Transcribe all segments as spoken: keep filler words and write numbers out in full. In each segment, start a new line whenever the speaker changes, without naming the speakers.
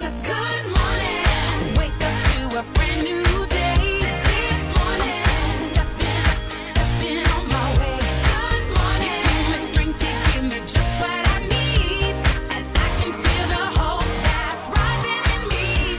Good morning. Wake up to a brand new day. This morning. Stepping, stepping on my way. Good morning. You give me strength, you give me just what I need. And I can feel the hope that's rising in me.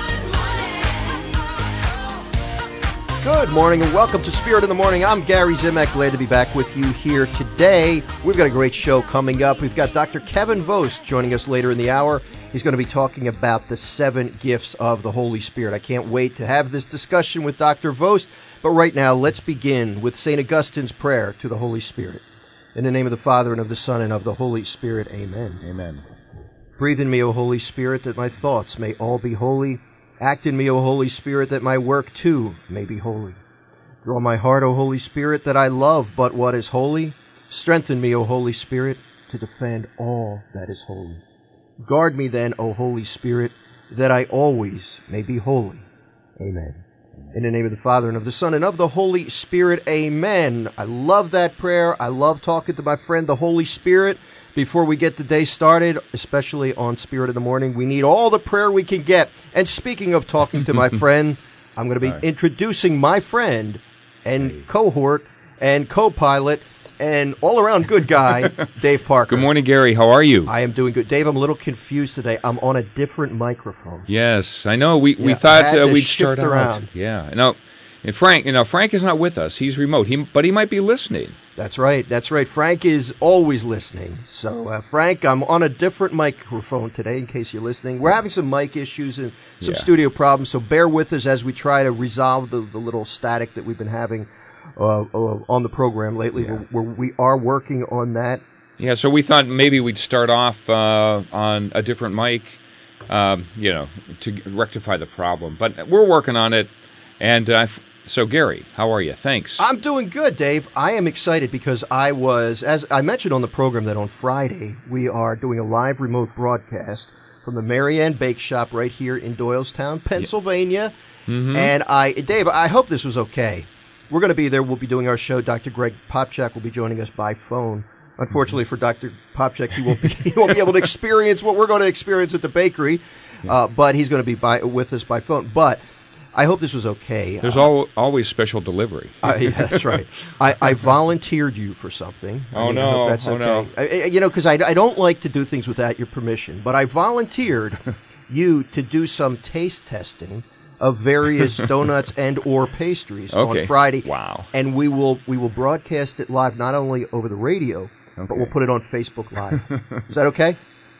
Good morning.
Good morning and welcome to Spirit in the Morning. I'm Gary Zimek. Glad to be back with you here today. We've got a great show coming up. We've got Doctor Kevin Vost joining us later in the hour. He's going to be talking about the seven gifts of the Holy Spirit. I can't wait to have this discussion with Doctor Vost. But right now, let's begin with Saint Augustine's prayer to the Holy Spirit. In the name of the Father, and of the Son, and of the Holy Spirit, amen.
Amen.
Breathe in me, O Holy Spirit, that my thoughts may all be holy. Act in me, O Holy Spirit, that my work, too, may be holy. Draw my heart, O Holy Spirit, that I love but what is holy. Strengthen me, O Holy Spirit, to defend all that is holy. Guard me then, O Holy Spirit, that I always may be holy. Amen. In the name of the Father, and of the Son, and of the Holy Spirit, amen. I love that prayer. I love talking to my friend, the Holy Spirit. Before we get the day started, especially on Spirit in the Morning, we need all the prayer we can get. And speaking of talking to my friend, I'm going to be
right.
introducing my friend and cohort and co-pilot and all-around good guy, Dave Parker.
Good morning, Gary. How are you?
I am doing good. Dave, I'm a little confused today. I'm on a different microphone.
Yes, I know. We we
Yeah,
thought
I had
uh,
to
we'd
shift
start
around.
out. Yeah. No, and Frank, you know, Frank is not with us. He's remote. He, but he might be listening.
That's right. That's right. Frank is always listening. So, uh, Frank, I'm on a different microphone today, in case you're listening. We're having some mic issues and some
Yeah.
studio problems, so bear with us as we try to resolve the, the little static that we've been having uh, uh, on the program lately.
Yeah.
We're, we're, we are working on that.
Yeah. So we thought maybe we'd start off uh, on a different mic, um, you know, to rectify the problem. But we're working on it. And uh, so, Gary, how are you? Thanks.
I'm doing good, Dave. I am excited because I was, as I mentioned on the program, that on Friday we are doing a live remote broadcast from the Mary Ann Bake Shop right here in Doylestown, Pennsylvania.
Mm-hmm.
And I, Dave, I hope this was okay. We're going to be there. We'll be doing our show. Doctor Greg Popchak will be joining us by phone. Unfortunately for Doctor Popchak, he won't be, he won't be able to experience what we're going to experience at the bakery, uh, but he's going to be by, with us by phone. But I hope this was okay.
There's
uh,
al- always special delivery.
uh, yeah, that's right. I, I volunteered you for something. I
Oh,
mean, I
no.
hope that's
Oh,
okay.
no.
I, I- you know, because I, I don't like to do things without your permission, but I volunteered you to do some taste testing of various donuts and or pastries
Okay.
on Friday.
Wow.
And we will we will broadcast it live, not only over the radio, but
Okay.
we'll put it on Facebook Live. Is that okay?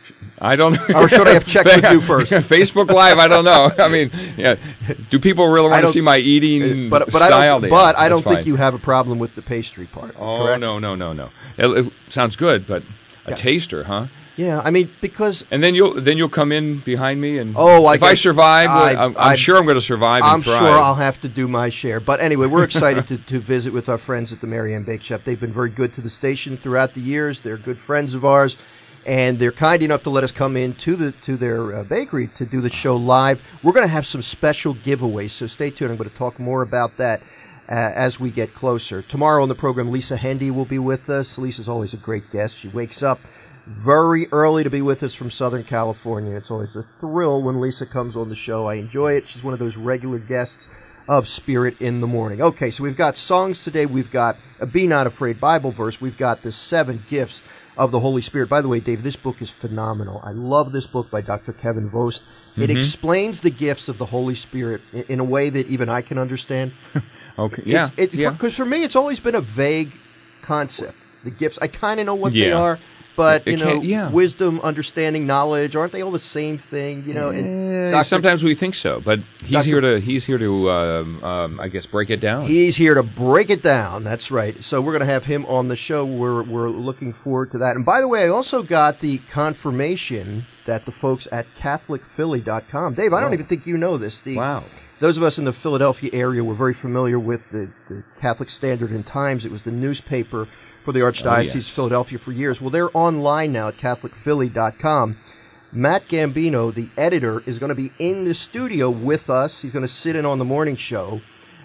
I don't know.
Or should I have checked with you first?
Facebook Live, I don't know. I mean, yeah. Do people really
I
want to
don't-
see my eating
But but
style?
I don't,
Yeah,
but I don't
that's
think
fine.
you have a problem with the pastry part.
Oh,
correct?
no, no, no, no. It, it sounds good, but a
Yeah.
taster, huh?
Yeah, I mean, because
And then you'll then you'll come in behind me and
Oh, I
if I
guess-
survive,
I-
I'm, I'm
I-
sure I'm going to survive.
I'm
and thrive.
sure I'll have to do my share. But anyway, we're excited to, to visit with our friends at the Mary Ann Bake Shop. They've been very good to the station throughout the years. They're good friends of ours, and they're kind enough to let us come in to the to their uh, bakery to do the show live. We're going to have some special giveaways, so stay tuned. I'm going to talk more about that uh, as we get closer. Tomorrow on the program, Lisa Hendy will be with us. Lisa's always a great guest. She wakes up very early to be with us from Southern California. It's always a thrill when Lisa comes on the show. I enjoy it. She's one of those regular guests of Spirit in the Morning. Okay, so we've got songs today. We've got a Be Not Afraid Bible verse. We've got the seven gifts of the Holy Spirit. By the way, Dave, this book is phenomenal. I love this book by Doctor Kevin Vost. It
Mhm.
explains the gifts of the Holy Spirit in, in a way that even I can understand.
Okay. Yeah.
It's, it,
yeah.
Because for me, it's always been a vague concept. The gifts, I kind of know what they
Yeah.
are. But,
It
you know,
can't- yeah.
wisdom, understanding, knowledge, aren't they all the same thing? You know, and
Eh,
Doctor
sometimes we think so, but he's
Doctor
here to he's here to um, um, I guess break it down.
He's here to break it down. That's right. So we're going to have him on the show. We're we're looking forward to that. And by the way, I also got the confirmation that the folks at Catholic Philly dot com. Dave, I don't
Oh.
even think you know this. The,
Wow.
Those of us in the Philadelphia area were very familiar with the, the Catholic Standard and Times. It was the newspaper for the Archdiocese
yes.
of Philadelphia for years. Well, they're online now at Catholic Philly dot com. Matt Gambino, the editor, is going to be in the studio with us. He's going to sit in on the morning show.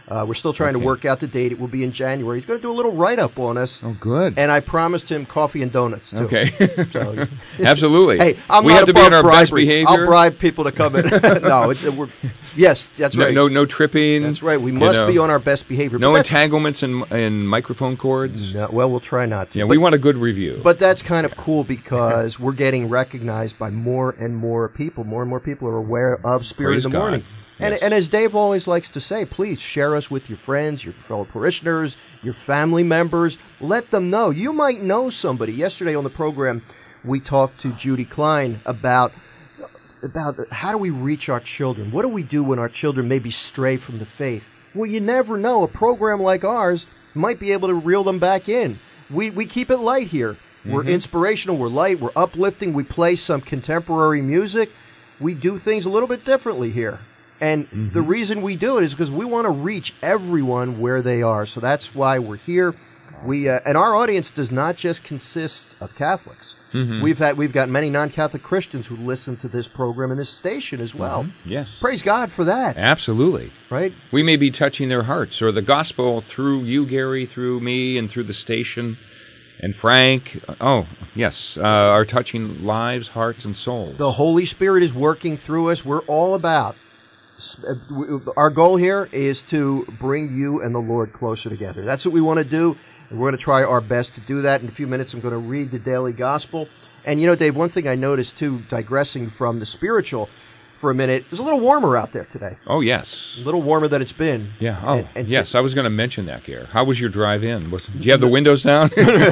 Uh, we're still trying
Okay.
to work out the date. It will be in January. He's going to do a little write-up on us.
Oh, good.
And I promised him coffee and donuts, too.
Okay.
So-
Absolutely.
Hey, I'm
we
not
have to be
above
in our best
bribery.
behavior.
I'll bribe people to come in. no, it's, we're, yes, that's
no,
right.
no, no tripping.
That's right. We
you
must
know.
be on our best behavior.
No
But that's-
entanglements in in microphone cords.
No, well, we'll try not to.
Yeah,
But-
we want a good review.
But that's kind of cool because we're getting recognized by more and more people. More and more people are aware of Spirit
Praise
in the
God.
Morning. And,
Yes.
and as Dave always likes to say, please share us with your friends, your fellow parishioners, your family members. Let them know. You might know somebody. Yesterday on the program, we talked to Judy Klein about about how do we reach our children? What do we do when our children maybe stray from the faith? Well, you never know. A program like ours might be able to reel them back in. We we keep it light here. We're
Mhm.
inspirational, we're light, we're uplifting, we play some contemporary music. We do things a little bit differently here. And
Mhm.
the reason we do it is because we want to reach everyone where they are. So that's why we're here. We uh, and our audience does not just consist of Catholics.
Mhm.
We've had we've got many non-Catholic Christians who listen to this program and this station as well.
Mhm. Yes.
Praise God for that,
Absolutely.
right?
We may be touching their hearts, or the gospel through you, Gary, through me, and through the station, and Frank. Oh, yes, uh, are touching lives, hearts, and souls.
The Holy Spirit is working through us. We're all about. uh, w- Our goal here is to bring you and the Lord closer together. That's what we want to do, and we're going to try our best to do that. In a few minutes, I'm going to read the daily gospel. And you know, Dave, one thing I noticed too, digressing from the spiritual for a minute, it was a little warmer out there today.
Oh, yes.
A little warmer than it's been.
Yeah. Oh,
And- and-
yes. I was going to mention that, Gary. How was your drive in? Was, do you have the windows down?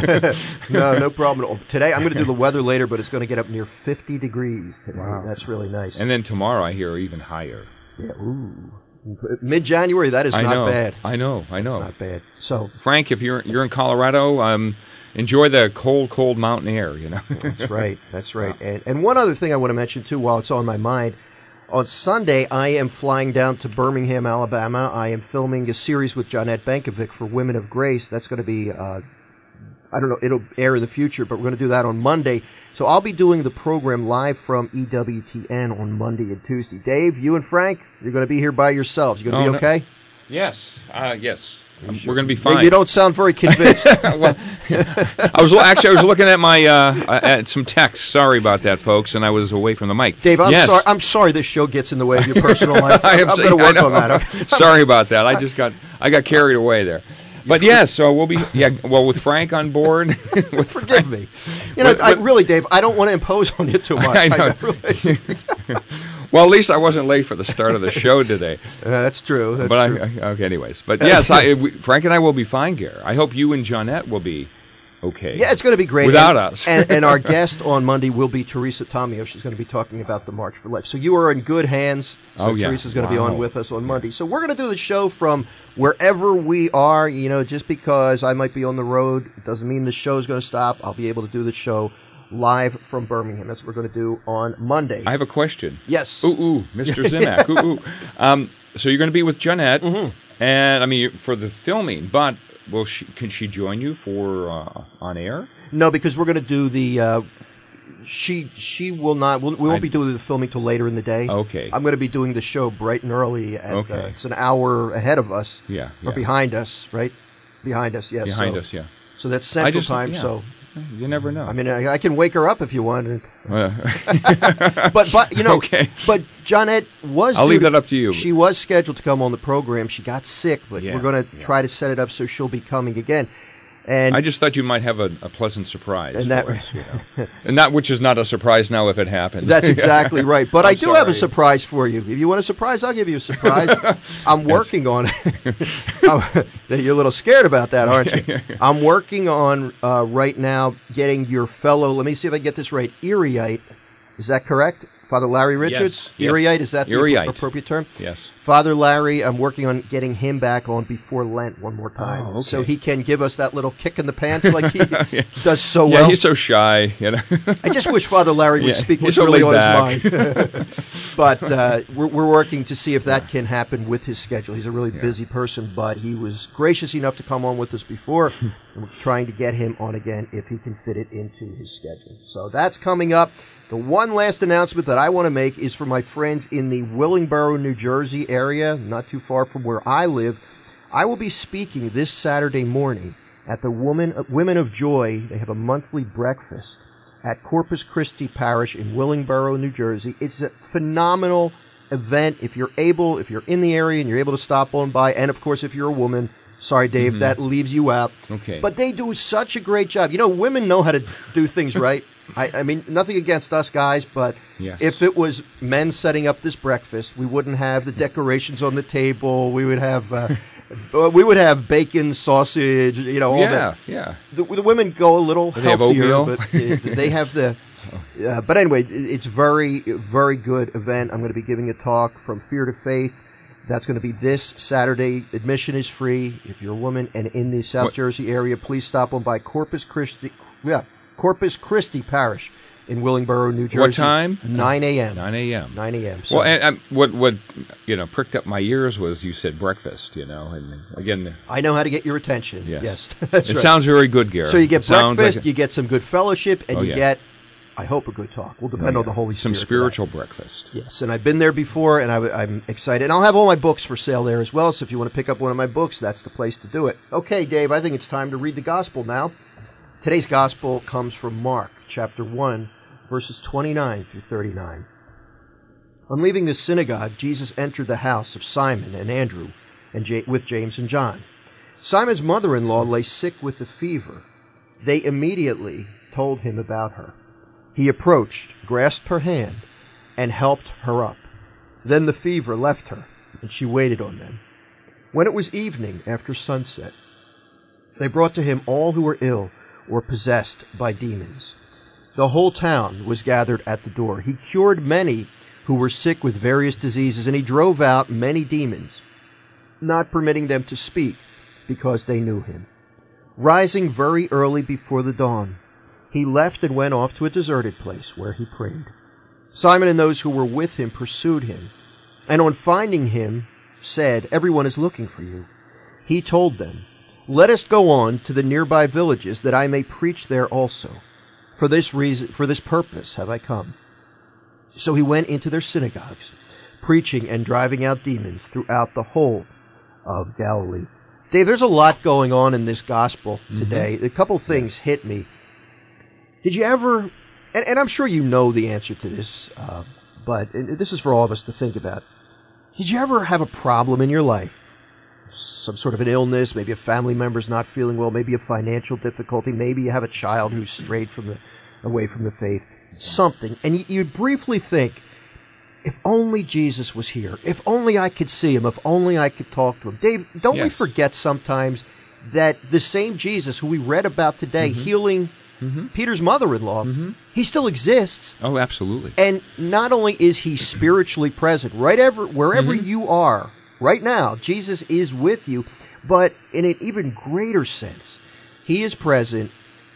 no, no problem at all. Today, I'm going to do the weather later, but it's going to get up near fifty degrees today.
Wow.
That's really nice.
And then tomorrow, I hear even higher.
yeah, ooh. Mid-January, that is
I
not
know.
bad.
I know. I know.
Not bad. So,
Frank, if you're you're in Colorado, um, enjoy the cold, cold mountain air. You know.
that's right. That's right. And, and one other thing I want to mention, too, while it's on my mind. On Sunday, I am flying down to Birmingham, Alabama. I am filming a series with Jonette Bankovic for Women of Grace. That's going to be, uh, I don't know, it'll air in the future, but we're going to do that on Monday. So I'll be doing the program live from E W T N on Monday and Tuesday. Dave, you and Frank, you're going to be here by yourselves. You going to
Oh,
be
no.
okay?
Yes. Uh, yes. Um, we're going to be
Yeah,
fine.
you don't sound very convinced.
well, I was actually I was looking at my uh, uh, at some texts. Sorry about that, folks, and I was away from the mic.
Dave, I'm
yes.
sorry. I'm sorry this show gets in the way of your personal life.
I am
I'm
saying-
going to work
I know.
on that. Okay?
Sorry about that. I just got I got carried away there. But yes, so we'll be yeah. Well, with Frank on board. with
Forgive
Frank-
me. You know,
But-
I,
but-
really, Dave, I don't want to impose on you too much.
I know.
really-
Well, at least I wasn't late for the start of the show today.
Uh, that's true. That's
but
true.
I, I okay, anyways. But yes, I, we, Frank and I will be fine, Gary. I hope you and Jonette will be okay.
Yeah, it's going to be great.
Without
and,
us.
and, and our guest on Monday will be Teresa Tomeo. She's going to be talking about the March for Life. So you are in good hands. So
Oh, yeah.
Teresa's going to be
Wow.
on with us on Monday. So we're going to do the show from wherever we are. You know, just because I might be on the road doesn't mean the show's going to stop. I'll be able to do the show live from Birmingham. That's what we're going to do on Monday.
I have a question.
yes.
Ooh, ooh, Mister Zimak. Ooh, ooh. Um, so you're going to be with Jonette,
Mhm.
and I mean for the filming, but will she, can she join you for uh, on air?
No, because we're going to do the. Uh, she she will not. We'll, we won't
I-
be doing the filming till later in the day.
Okay.
I'm going to be doing the show bright and early. At,
Okay.
uh, it's an hour ahead of us.
Yeah,
Or
yeah.
behind us, right? Behind us, yes.
Behind
so,
us, yeah.
So that's
I
Central
just-
Time.
yeah.
So
You never know.
I mean, I, I can wake her up if you want.
Uh,
But but you know,
Okay.
but Jonette was.
I'll
due
leave
to-
that up to you.
She was scheduled to come on the program. She got sick, but
Yeah,
we're going to
yeah.
try to set it up so she'll be coming again. And
I just thought you might have a, a pleasant surprise.
and that.
for us, you know. And that which is not a surprise now if it happens.
That's exactly right. But
I'm
I do have a
sorry.
surprise for you. If you want a surprise, I'll give you a surprise. I'm working on it. I'm- You're a little scared about that, aren't you? I'm working on uh, right now getting your fellow, let me see if I get this right, Erieite. Is that correct? Father Larry Richards?
Yes, yes.
Erieite, is that the
Erieite.
appropriate term?
Yes.
Father Larry, I'm working on getting him back on before Lent one more time.
Oh, okay.
So he can give us that little kick in the pants like he
Yeah.
does so
Yeah,
well.
he's so shy. You know.
I just wish Father Larry would
Yeah,
speak
he's
what's
so
really on
laid
his mind. But uh, we're, we're working to see if that can happen with his schedule. He's a really
Yeah.
busy person, but he was gracious enough to come on with us before. And we're trying to get him on again if he can fit it into his schedule. So that's coming up. The one last announcement that I want to make is for my friends in the Willingboro, New Jersey area, not too far from where I live. I will be speaking this Saturday morning at the Woman, Women of Joy. They have a monthly breakfast at Corpus Christi Parish in Willingboro, New Jersey. It's a phenomenal event. If you're able, if you're in the area and you're able to stop on by, and of course if you're a woman, sorry Dave,
Mhm.
that leaves you out.
Okay.
But they do such a great job. You know, women know how to do things right. I, I mean, nothing against us guys, but
Yes.
if it was men setting up this breakfast, we wouldn't have the decorations on the table. We would have, uh, uh, we would have bacon, sausage, you know, all
yeah,
that.
yeah.
The, the women go a little
Do they have
healthier,
oatmeal?
but uh, they have the. Uh, but anyway, it- it's very, very good event. I'm going to be giving a talk from Fear to Faith. That's going to be this Saturday. Admission is free. If you're a woman and in the South
What-
Jersey area, please stop on by Corpus Christi. Yeah, Corpus Christi Parish in Willingboro, New Jersey.
What time?
nine a.m.
nine a.m.
nine a.m. So,
Well, and, um, what what you know pricked up my ears was you said breakfast. You know, and again,
I know how to get your attention.
Yeah.
Yes, that's
it
right.
sounds very good, Gary.
So you get
It sounds
breakfast,
like a-
you get some good fellowship, and
Oh,
you
yeah.
get, I hope, a good talk. Will depend
oh,
on the
yeah.
Holy
some
Spirit. for that.
spiritual breakfast.
Yes, and I've been there before, and I, I'm excited. And I'll have all my books for sale there as well, so if you want to pick up one of my books, that's the place to do it. Okay, Dave, I think it's time to read the Gospel now. Today's Gospel comes from Mark, chapter one, verses twenty-nine through thirty-nine. On leaving the synagogue, Jesus entered the house of Simon and Andrew and Ja- with James and John. Simon's mother-in-law lay sick with a fever. They immediately told him about her. He approached, grasped her hand, and helped her up. Then the fever left her, and she waited on them. When it was evening, after sunset, they brought to him all who were ill or possessed by demons. The whole town was gathered at the door. He cured many who were sick with various diseases, and he drove out many demons, not permitting them to speak, because they knew him. Rising very early before the dawn, he left and went off to a deserted place where he prayed. Simon and those who were with him pursued him, and on finding him, said, "Everyone is looking for you." He told them, "Let us go on to the nearby villages, that I may preach there also. For this reason, for this purpose have I come." So he went into their synagogues, preaching and driving out demons throughout the whole of Galilee. Dave, there's a lot going on in this gospel today. A couple things hit me. Did you ever, and, and I'm sure you know the answer to this, uh, but and this is for all of us to think about. Did you ever have a problem in your life? Some sort of an illness, maybe a family member's not feeling well, maybe a financial difficulty, maybe you have a child who's strayed from the, away from the faith, something, and you, you briefly think, if only Jesus was here, if only I could see him, if only I could talk to him. Dave, don't we
Yes.
forget sometimes that the same Jesus who we read about today,
Mm-hmm.
healing Peter's mother-in-law, he still exists.
Oh, absolutely.
And not only is he spiritually present, right ever, wherever
Mm-hmm.
you are, right now, Jesus is with you, but in an even greater sense, he is present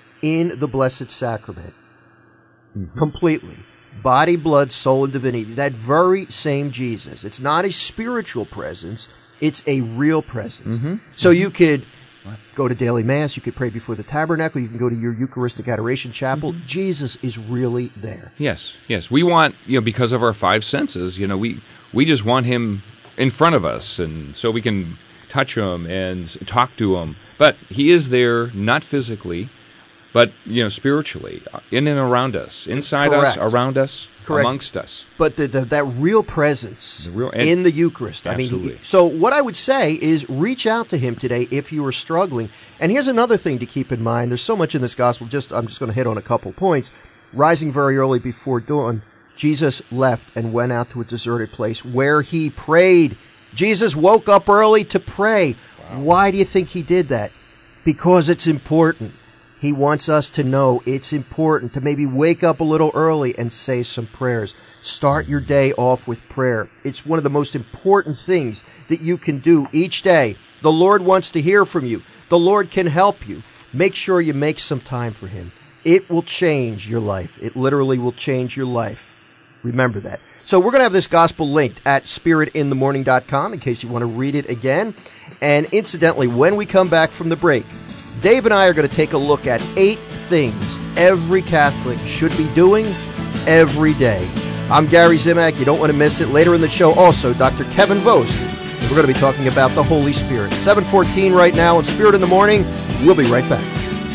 in the Blessed Sacrament.
Mm-hmm.
Completely. Body, blood, soul, and divinity. That very same Jesus. It's not a spiritual presence, it's a real presence.
Mm-hmm.
So you could go to daily mass, you could pray before the tabernacle, you can go to your Eucharistic Adoration Chapel.
Mm-hmm.
Jesus is really there.
Yes, yes. We want, you know, because of our five senses, you know, we we just want him in front of us, and so we can touch him and talk to him. But he is there, not physically, but, you know, spiritually, in and around us, inside
Correct.
us, around us,
Correct.
amongst us.
But the, the, that real presence
The real- and-
in the Eucharist. I
Absolutely.
mean, so what I would say is reach out to him today if you are struggling. And here's another thing to keep in mind. There's so much in this gospel. Just I'm just going to hit on a couple points. Rising very early before dawn, Jesus left and went out to a deserted place where he prayed. Jesus woke up early to pray. Why do you think he did that? Because it's important. He wants us to know it's important to maybe wake up a little early and say some prayers. Start your day off with prayer. It's one of the most important things that you can do each day. The Lord wants to hear from you. The Lord can help you. Make sure you make some time for him. It will change your life. It literally will change your life. Remember that. So we're going to have this gospel linked at spirit in the morning dot com in case you want to read it again. And incidentally, when we come back from the break, Dave and I are going to take a look at eight things every Catholic should be doing every day. I'm Gary Zimak. You don't want to miss it. Later in the show, also, Doctor Kevin Vost We're going to be talking about the Holy Spirit. seven fourteen right now on Spirit in the Morning. We'll be right back.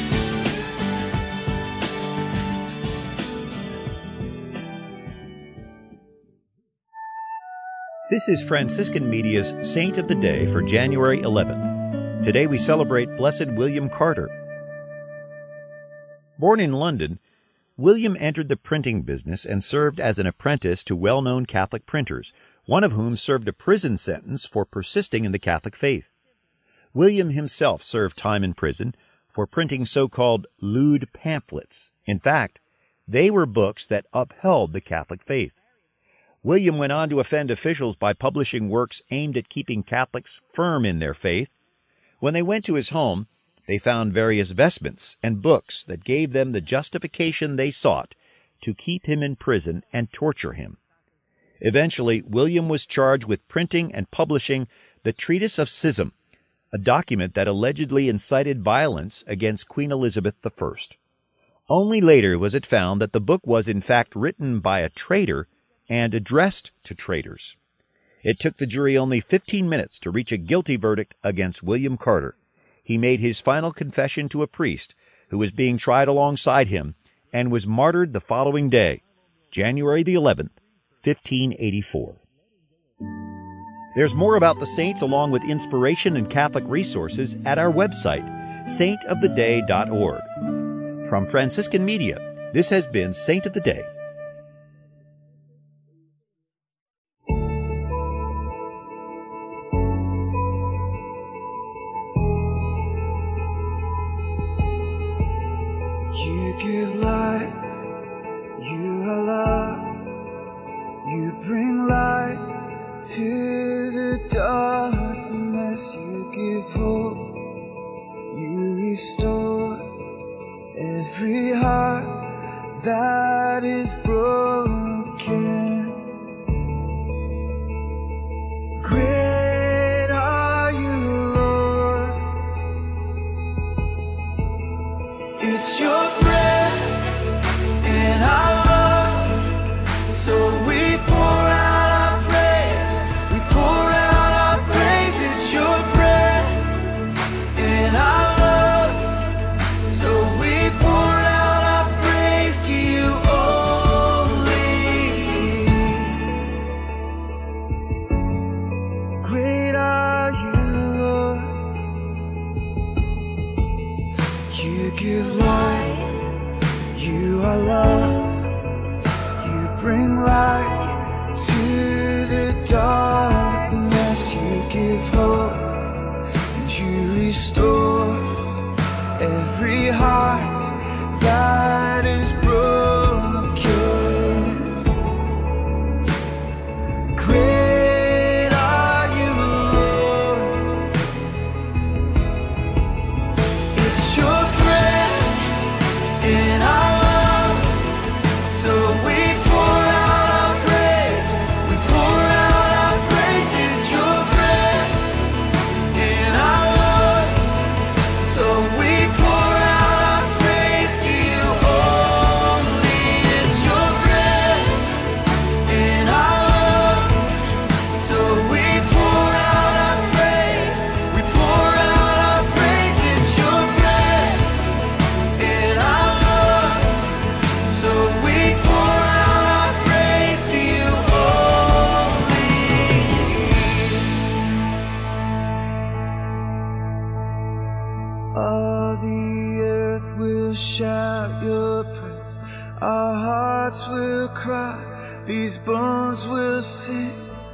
This is Franciscan Media's Saint of the Day for January eleventh. Today we celebrate Blessed William Carter. Born in London, William entered the printing business and served as an apprentice to well-known Catholic printers, one of whom served a prison sentence for persisting in the Catholic faith. William himself served time in prison for printing so-called lewd pamphlets. In fact, they were books that upheld the Catholic faith. William went on to offend officials by publishing works aimed at keeping Catholics firm in their faith. When they went to his home, they found various vestments and books that gave them the justification they sought to keep him in prison and torture him. Eventually, William was charged with printing and publishing the Treatise of Schism, a document that allegedly incited violence against Queen Elizabeth the First. Only later was it found that the book was in fact written by a traitor and addressed to traitors. It took the jury only fifteen minutes to reach a guilty verdict against William Carter. He made his final confession to a priest who was being tried alongside him and was martyred the following day, January the eleventh, fifteen eighty-four. There's more about the saints along with inspiration and Catholic resources at our website, saint of the day dot org. From Franciscan Media, this has been Saint of the Day.
You give light, you are love, you bring light to the darkness, you give hope, you restore every heart that is broken. Great are you, Lord. It's your breath in our lungs, so we pour out our praise. We pour out our praise. It's your breath in our lungs, so we pour out our praise to you only. Great are you, Lord. You give light, you are love, you bring light to the darkness, you give hope, and you restore every heart that is broken. Great are you, Lord. It's your breath in our lungs, so we pour out our praise. We pour out our praise. It's your breath in our lungs, so we pour out our praise to you only. It's your breath in our lungs, so we pour out our praise. We pour out our praise. It's your breath in our lungs, so we pour out our praise to you only. All the earth will shout your praise. Our hearts will cry. These bones will sing.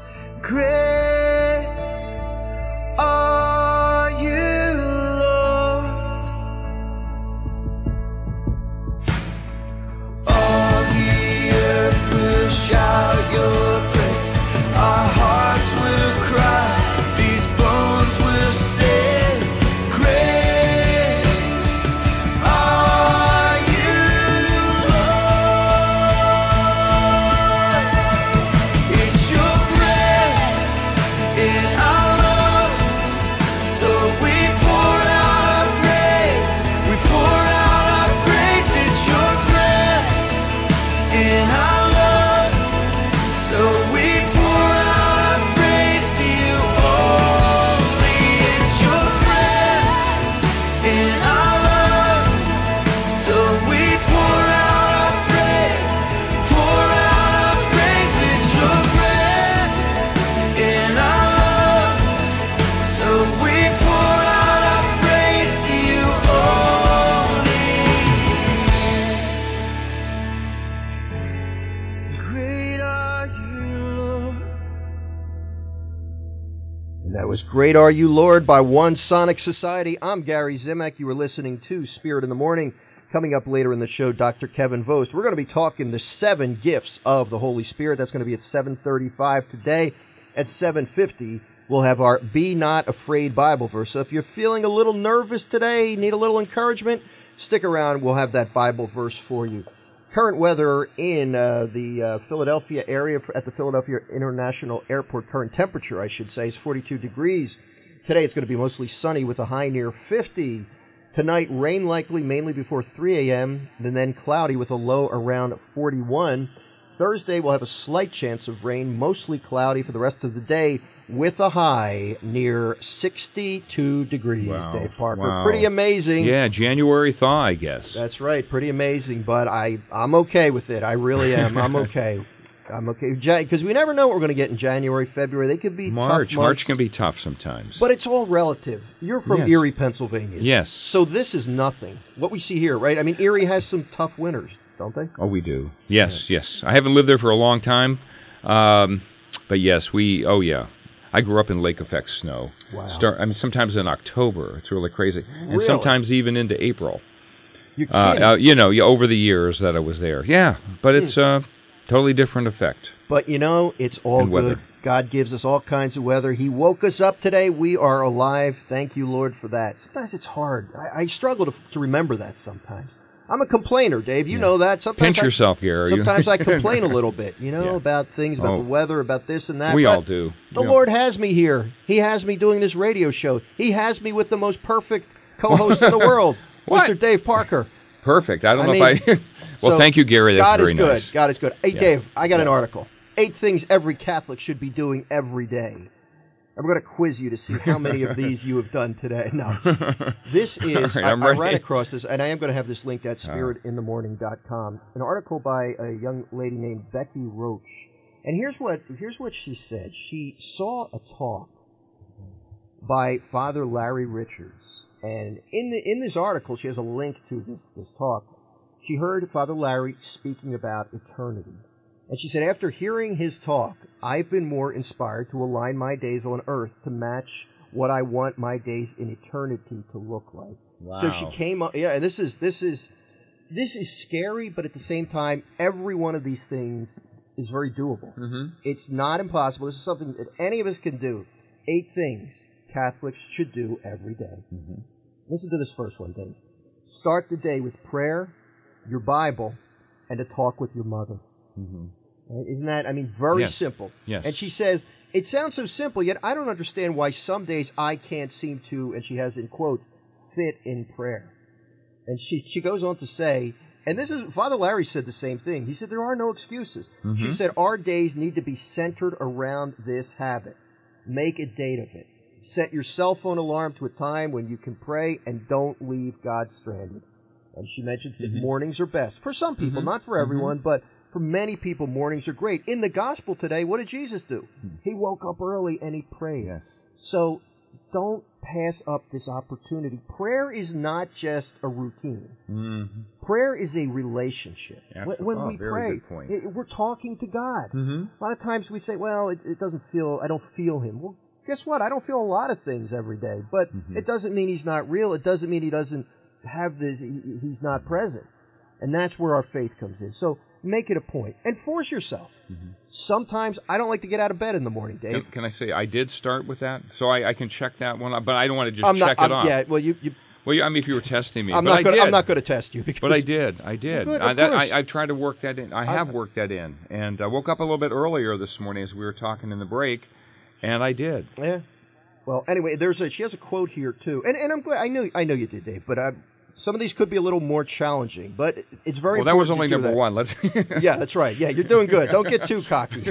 Great are you, Lord. All the earth will shout your praise. Our hearts will cry. These bones will sing. Great are you, Lord. It's your breath
And that was Great Are You, Lord by One Sonic Society. I'm Gary Zimak. You were listening to Spirit in the Morning. Coming up later in the show, Doctor Kevin Vost. We're going to be talking the seven gifts of the Holy Spirit. That's going to be at seven thirty-five today. At seven fifty, we'll have our Be Not Afraid Bible verse. So if you're feeling a little nervous today, need a little encouragement, stick around. We'll have that Bible verse for you. Current weather in uh, the uh, Philadelphia area, at the Philadelphia International Airport, current temperature, I should say, is forty-two degrees. Today it's going to be mostly sunny with a high near fifty. Tonight, rain likely mainly before three a.m., and then cloudy with a low around forty-one. Thursday, we'll have a slight chance of rain, mostly cloudy for the rest of the day, with a high near sixty-two degrees,
Wow.
Dave Parker.
Wow.
Pretty amazing.
Yeah, January thaw, I guess.
That's right, pretty amazing, but I, I'm okay with it. I really am. I'm okay. I'm okay. Because we never know what we're going to get in January, February. They could be
March.
tough
March
months.
can be tough sometimes.
But it's all relative. You're from
Yes.
Erie, Pennsylvania.
Yes.
So this is nothing. What we see here, right? I mean, Erie has some tough winters, don't they?
Oh, we do. Yes, yes. I haven't lived there for a long time, um, but yes, we. Oh, yeah. I grew up in lake effect snow.
Wow.
Start. I mean, sometimes in October. It's really crazy, and
Really?
sometimes even into April.
You
Uh,
can't.
uh, you know, yeah, over the years that I was there. Yeah, but it's a totally different effect.
But, you know, it's all
And
good.
weather.
God gives us all kinds of weather. He woke us up today. We are alive. Thank you, Lord, for that. Sometimes it's hard. I, I struggle to, to remember that sometimes. I'm a complainer, Dave. You know that. Sometimes
Pinch
I,
yourself, Gary.
Sometimes I complain a little bit, you know,
Yeah.
about things, about
Oh.
the weather, about this and that.
We
but
all do.
The
Yeah.
Lord has me here. He has me doing this radio show. He has me with the most perfect co-host in the world,
What?
Mister Dave Parker.
Perfect. I don't
I
know
mean,
if I. well,
So,
thank you, Gary. That's
God
very
is good.
nice.
God is good. Hey,
Yeah.
Dave, I got an
Yeah.
article. Eight things every Catholic should be doing every day. I'm going to quiz you to see how many of these you have done today. No. This is,
All right,
I,
I'm
I
ready.
ran across this, and I am going to have this linked at spirit in the morning dot com. An article by a young lady named Becky Roach. And here's what here's what she said. She saw a talk by Father Larry Richards. And in the in this article, she has a link to this, this talk. She heard Father Larry speaking about eternity. And she said, after hearing his talk, I've been more inspired to align my days on earth to match what I want my days in eternity to look like.
Wow.
So she came up, yeah, and this is, this is, this is scary, but at the same time, every one of these things is very doable.
Mm-hmm.
It's not impossible. This is something that any of us can do. Eight things Catholics should do every day.
Mm-hmm.
Listen to this first one, Dave. Start the day with prayer, your Bible, and a talk with your mother.
Mm-hmm.
Right? Isn't that, I mean, very
Yes.
simple.
Yes.
And she says, it sounds so simple, yet I don't understand why some days I can't seem to, and she has in quotes, fit in prayer. And she, she goes on to say, and this is, Father Larry said the same thing. He said, there are no excuses.
Mm-hmm.
She said, our days need to be centered around this habit. Make a date of it. Set your cell phone alarm to a time when you can pray, and don't leave God stranded. And she mentions that
Mhm.
mornings are best. For some people,
Mhm.
not for everyone, but for many people, mornings are great. In the gospel today, what did Jesus do? He woke up early and he prayed.
Yes.
So don't pass up this opportunity. Prayer is not just a routine.
Mm-hmm.
Prayer is a relationship. When,
Absolutely.
when
Oh,
we
very
pray,
good point.
it- we're talking to God.
Mm-hmm.
A lot of times we say, well, it, it doesn't feel, I don't feel him. Well, guess what? I don't feel a lot of things every day, but
Mhm.
it doesn't mean he's not real. It doesn't mean he doesn't have this, he, he's not present. And that's where our faith comes in. So make it a point and force yourself.
Mhm.
Sometimes I don't like to get out of bed in the morning, Dave.
Can, can I say I did start with that, so I, I can check that one, but I don't want to just
I'm
check
not,
it
I'm,
off.
yeah, well, you, you
Well, you, I mean, if you were testing me,
I'm
but
not
I
gonna,
did.
I'm not going to test you because
But I did. I did.
Good,
I,
of
that,
course.
I, I tried to work that in. I have
Okay.
worked that in, and I woke up a little bit earlier this morning as we were talking in the break, and I did.
Yeah. Well, anyway, there's a she has a quote here too, and and I'm glad I know I know you did, Dave, but I, some of these could be a little more challenging, but it's very.
Well, that was
important
only
to do
number
that.
one. Let's.
Yeah, that's right. Yeah, you're doing good. Don't get too cocky.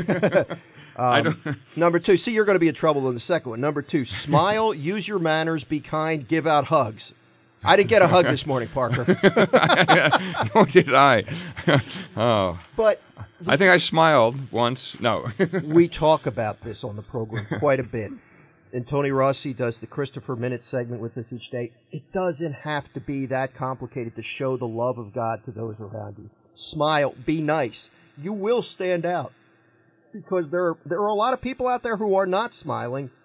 I
Um,
don't.
number two, see, you're going to be in trouble in the second one. Number two, smile, use your manners, be kind, give out hugs. I didn't get a hug this morning, Parker.
Nor did I. Oh,
But
I think I smiled once. No.
we talk about this on the program quite a bit. And Tony Rossi does the Christopher Minute segment with us each day. It doesn't have to be that complicated to show the love of God to those around you. Smile, be nice. You will stand out. Because there are, there are a lot of people out there who are not smiling,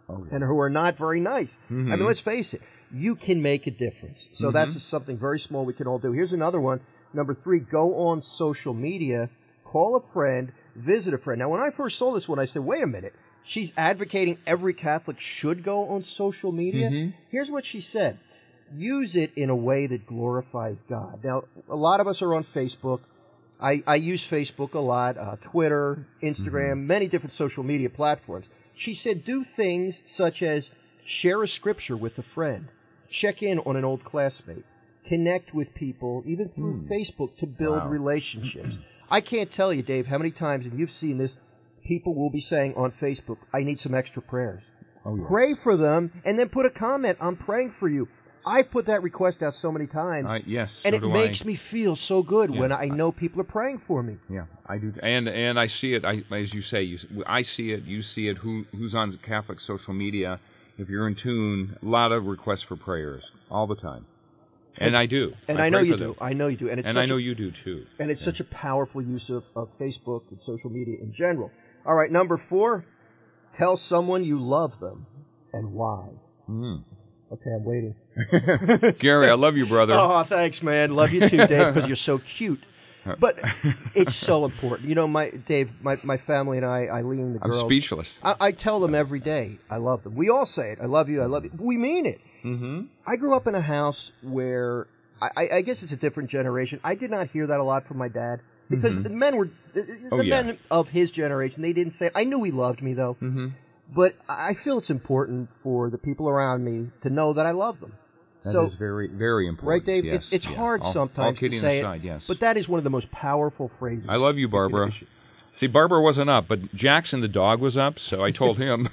Oh, yeah.
and who are not very nice.
Mhm.
I mean, let's face it. You can make a difference. So
Mhm.
that's just something very small we can all do. Here's another one. Number three, go on social media, call a friend, visit a friend. Now, when I first saw this one, I said, wait a minute. She's advocating every Catholic should go on social media.
Mhm.
Here's what she said. Use it in a way that glorifies God. Now, a lot of us are on Facebook. I, I use Facebook a lot, uh, Twitter, Instagram, many different social media platforms. She said do things such as share a scripture with a friend, check in on an old classmate, connect with people, even through
Hmm.
Facebook, to build
Wow.
relationships. I can't tell you, Dave, how many times, and you've seen this, people will be saying on Facebook, I need some extra prayers.
Oh, yeah.
Pray for them, and then put a comment, I'm praying for you. I put that request out so many times,
I, yes,
and
so
it
do
makes
I.
me feel so good
Yeah.
when I know people are praying for me.
Yeah, I do, and and I see it. I, as you say, you, I see it. You see it. Who who's on Catholic social media? If you're in tune, a lot of requests for prayers all the time, and I do.
And I,
I
know
pray
you
for
do.
them.
I know you do. And it's
And
such
I know
a,
you do too.
And it's such a powerful use of, of Facebook and social media in general. All right, number four, tell someone you love them and why.
Mm.
Okay, I'm waiting.
Gary, I love you, brother.
Oh, thanks, man. Love you too, Dave, because you're so cute. But it's so important. You know, my Dave, my, my family and I, Eileen, the
I'm
girls.
speechless.
I, I tell them every day I love them. We all say it. I love you. I love you. We mean it.
Mm-hmm.
I grew up in a house where I, I guess it's a different generation. I did not hear that a lot from my dad because
Mhm.
the men were the,
Oh,
the
yeah.
men of his generation. They didn't say. I knew he loved me though,
Mm-hmm.
but I feel it's important for the people around me to know that I love them.
That
so,
is very, very important.
right, Dave?
Yes,
it's it's
yeah.
hard
all,
sometimes
all
to
kidding
say
aside,
it,
yes.
but that is one of the most powerful phrases.
I love you, Barbara. See, Barbara wasn't up, but Jackson the dog was up, so I told him.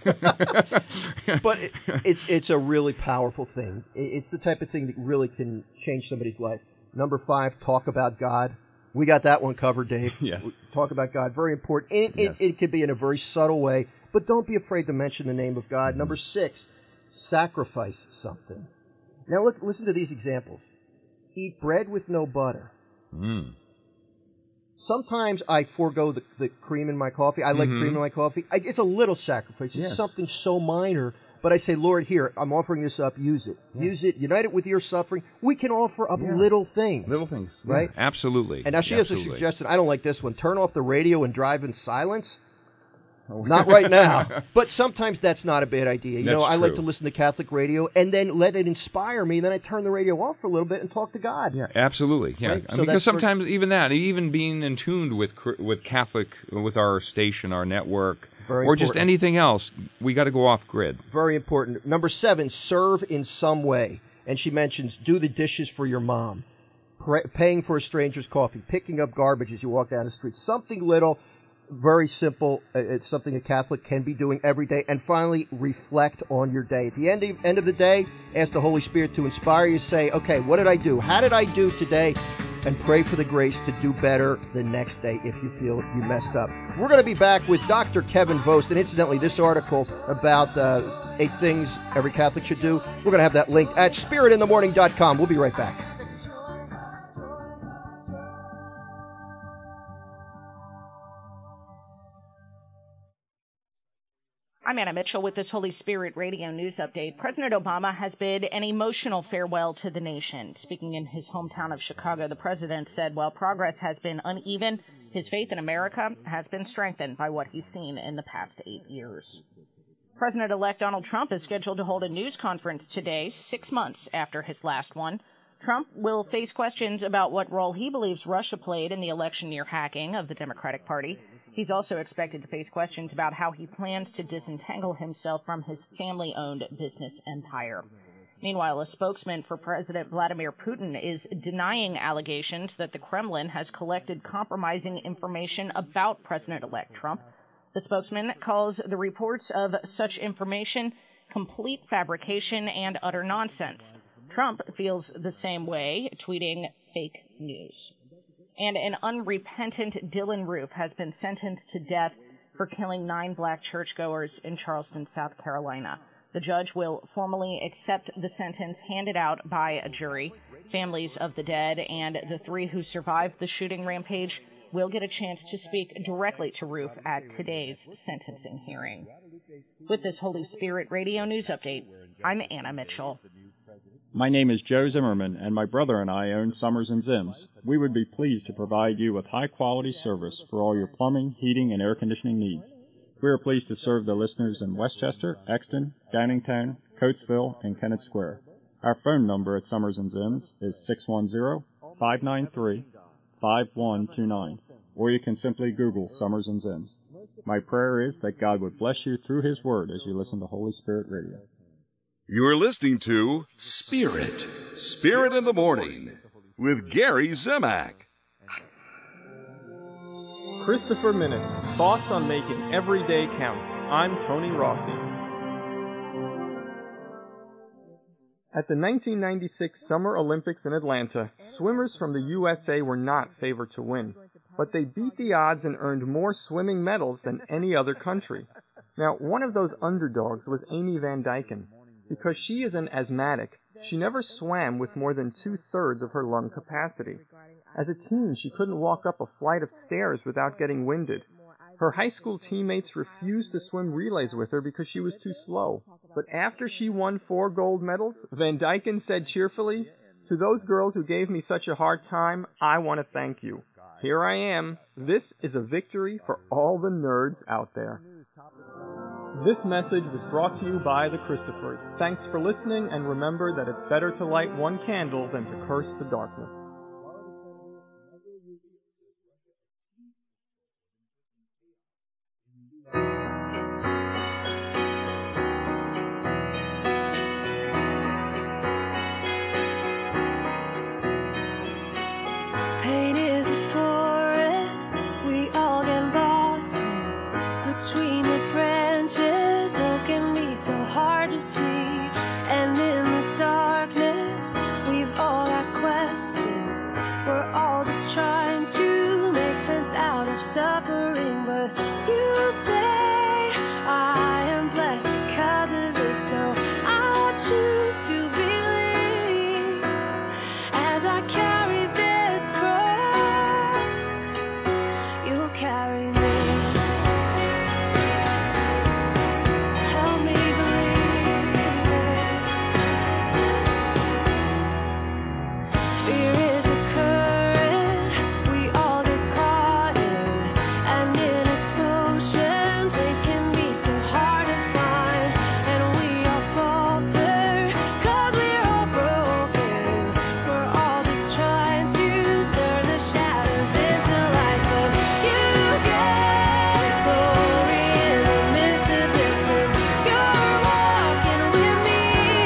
But it, it's it's a really powerful thing. It, it's the type of thing that really can change somebody's life. Number five, talk about God. We got that one covered, Dave.
Yes.
Talk about God, very important. It,
Yes.
it, it could be in a very subtle way, but don't be afraid to mention the name of God. Number six, sacrifice something. Now look, listen to these examples. Eat bread with no butter.
Mm.
Sometimes I forego the, the cream in my coffee. I like
Mhm.
cream in my coffee. I, it's a little sacrifice. It's
Yes.
something so minor. But I say, Lord, here, I'm offering this up. Use it.
Yeah.
Use it. Unite it with your suffering. We can offer up
Yeah.
little things.
Little things.
Right?
Yeah, absolutely.
And now she has a
Absolutely.
suggestion. I don't like this one. Turn off the radio and drive in silence.
Oh.
Not right now. But sometimes that's not a bad idea. You
That's
know, I like
true.
to listen to Catholic radio and then let it inspire me. Then I turn the radio off for a little bit and talk to God.
Yeah, absolutely. Yeah,
Right?
I
So
mean,
that's
because sometimes even that, even being in tune with cr- with Catholic, with our station, our network,
Very
or just
important.
anything else, we got to go off grid.
Very important. Number seven, serve in some way. And she mentions do the dishes for your mom, Pra- paying for a stranger's coffee, picking up garbage as you walk down the street. Something little, very simple. uh, It's something a Catholic can be doing every day. And finally, reflect on your day. At the end of, end of the day, ask the Holy Spirit to inspire you. Say, okay, what did I do? How did I do today? And pray for the grace to do better the next day if you feel you messed up. We're going to be back with Doctor Kevin Vost. And incidentally, this article about uh, eight things every Catholic should do, we're going to have that linked at spirit in the morning dot com. We'll be right back.
I'm Anna Mitchell with this Holy Spirit Radio News Update. President Obama has bid an emotional farewell to the nation. Speaking in his hometown of Chicago, the president said while progress has been uneven, his faith in America has been strengthened by what he's seen in the past eight years. President-elect Donald Trump is scheduled to hold a news conference today, six months after his last one. Trump will face questions about what role he believes Russia played in the election year hacking of the Democratic Party. He's also expected to face questions about how he plans to disentangle himself from his family-owned business empire. Meanwhile, a spokesman for President Vladimir Putin is denying allegations that the Kremlin has collected compromising information about President-elect Trump. The spokesman calls the reports of such information complete fabrication and utter nonsense. Trump feels the same way, tweeting fake news. And an unrepentant Dylan Roof has been sentenced to death for killing nine black churchgoers in Charleston, South Carolina. The judge will formally accept the sentence handed out by a jury. Families of the dead and the three who survived the shooting rampage will get a chance to speak directly to Ruth at today's sentencing hearing. With this Holy Spirit Radio News Update, I'm Anna Mitchell.
My name is Joe Zimmerman, and my brother and I own Summers and Zims. We would be pleased to provide you with high-quality service for all your plumbing, heating, and air conditioning needs. We are pleased to serve the listeners in Westchester, Exton, Downingtown, Coatesville, and Kennett Square. Our phone number at Summers and Zims is six one zero, five nine three, five one two nine, or you can simply Google Summers and Zims. My prayer is that God would bless you through His Word as you listen to Holy Spirit Radio.
You are listening to Spirit, Spirit in the Morning, with Gary Zimak.
Christopher Minutes, thoughts on making every day count. I'm Tony Rossi. At the nineteen ninety-six Summer Olympics in Atlanta, swimmers from the U S A were not favored to win, but they beat the odds and earned more swimming medals than any other country. Now, one of those underdogs was Amy Van Dyken. Because she is an asthmatic, she never swam with more than two-thirds of her lung capacity. As a teen, she couldn't walk up a flight of stairs without getting winded. Her high school teammates refused to swim relays with her because she was too slow. But after she won four gold medals, Van Dyken said cheerfully, "To those girls who gave me such a hard time, I want to thank you. Here I am. This is a victory for all the nerds out there." This message was brought to you by the Christophers. Thanks for listening, and remember that it's better to light one candle than to curse the darkness.
Pain is a forest, we all get lost in. Between the branches, oh, can be so hard to see. And in the darkness, we've all got questions. We're all just trying to make sense out of suffering. But you say, I am blessed because of this, so I'll choose to believe as I carry this cross. You'll carry me. Help me believe it. Fear is a current we all get caught in, and in its motions it can be so hard to find, and we all falter 'cause we're all broken. We're all just trying to turn the shadows into light, but you get glory in the midst of this, and you're walking with me.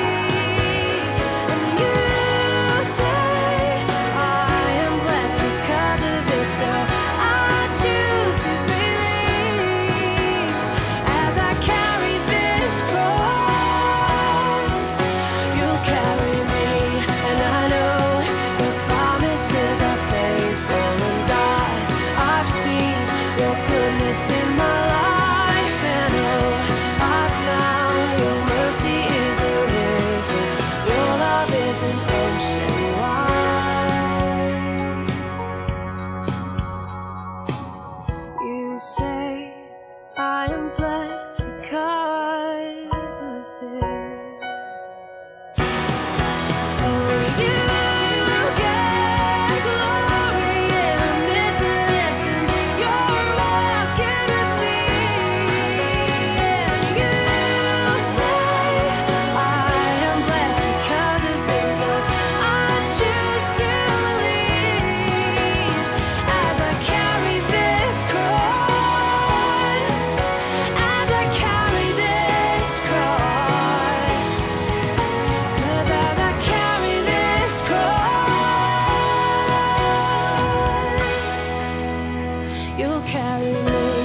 And you say, I am blessed because of it, so I choose to believe as I carry this cross. You'll carry me, and I know your promises are faithful, and God, I've seen your goodness in my life, and oh, I've found your mercy is a river, your love is an ocean wide. You say, I am blessed because of this. Oh, you get glory in the midst of this, and you're walking with me. And you say, I am blessed because of this, so I choose to believe as I carry this cross, as I carry this cross. 'Cause as I carry this cross, you'll carry me.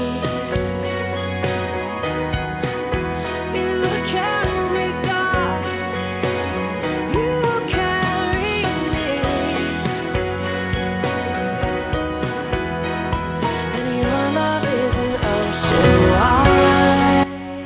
You carry me, God. You carry me. And your love is an ocean wide.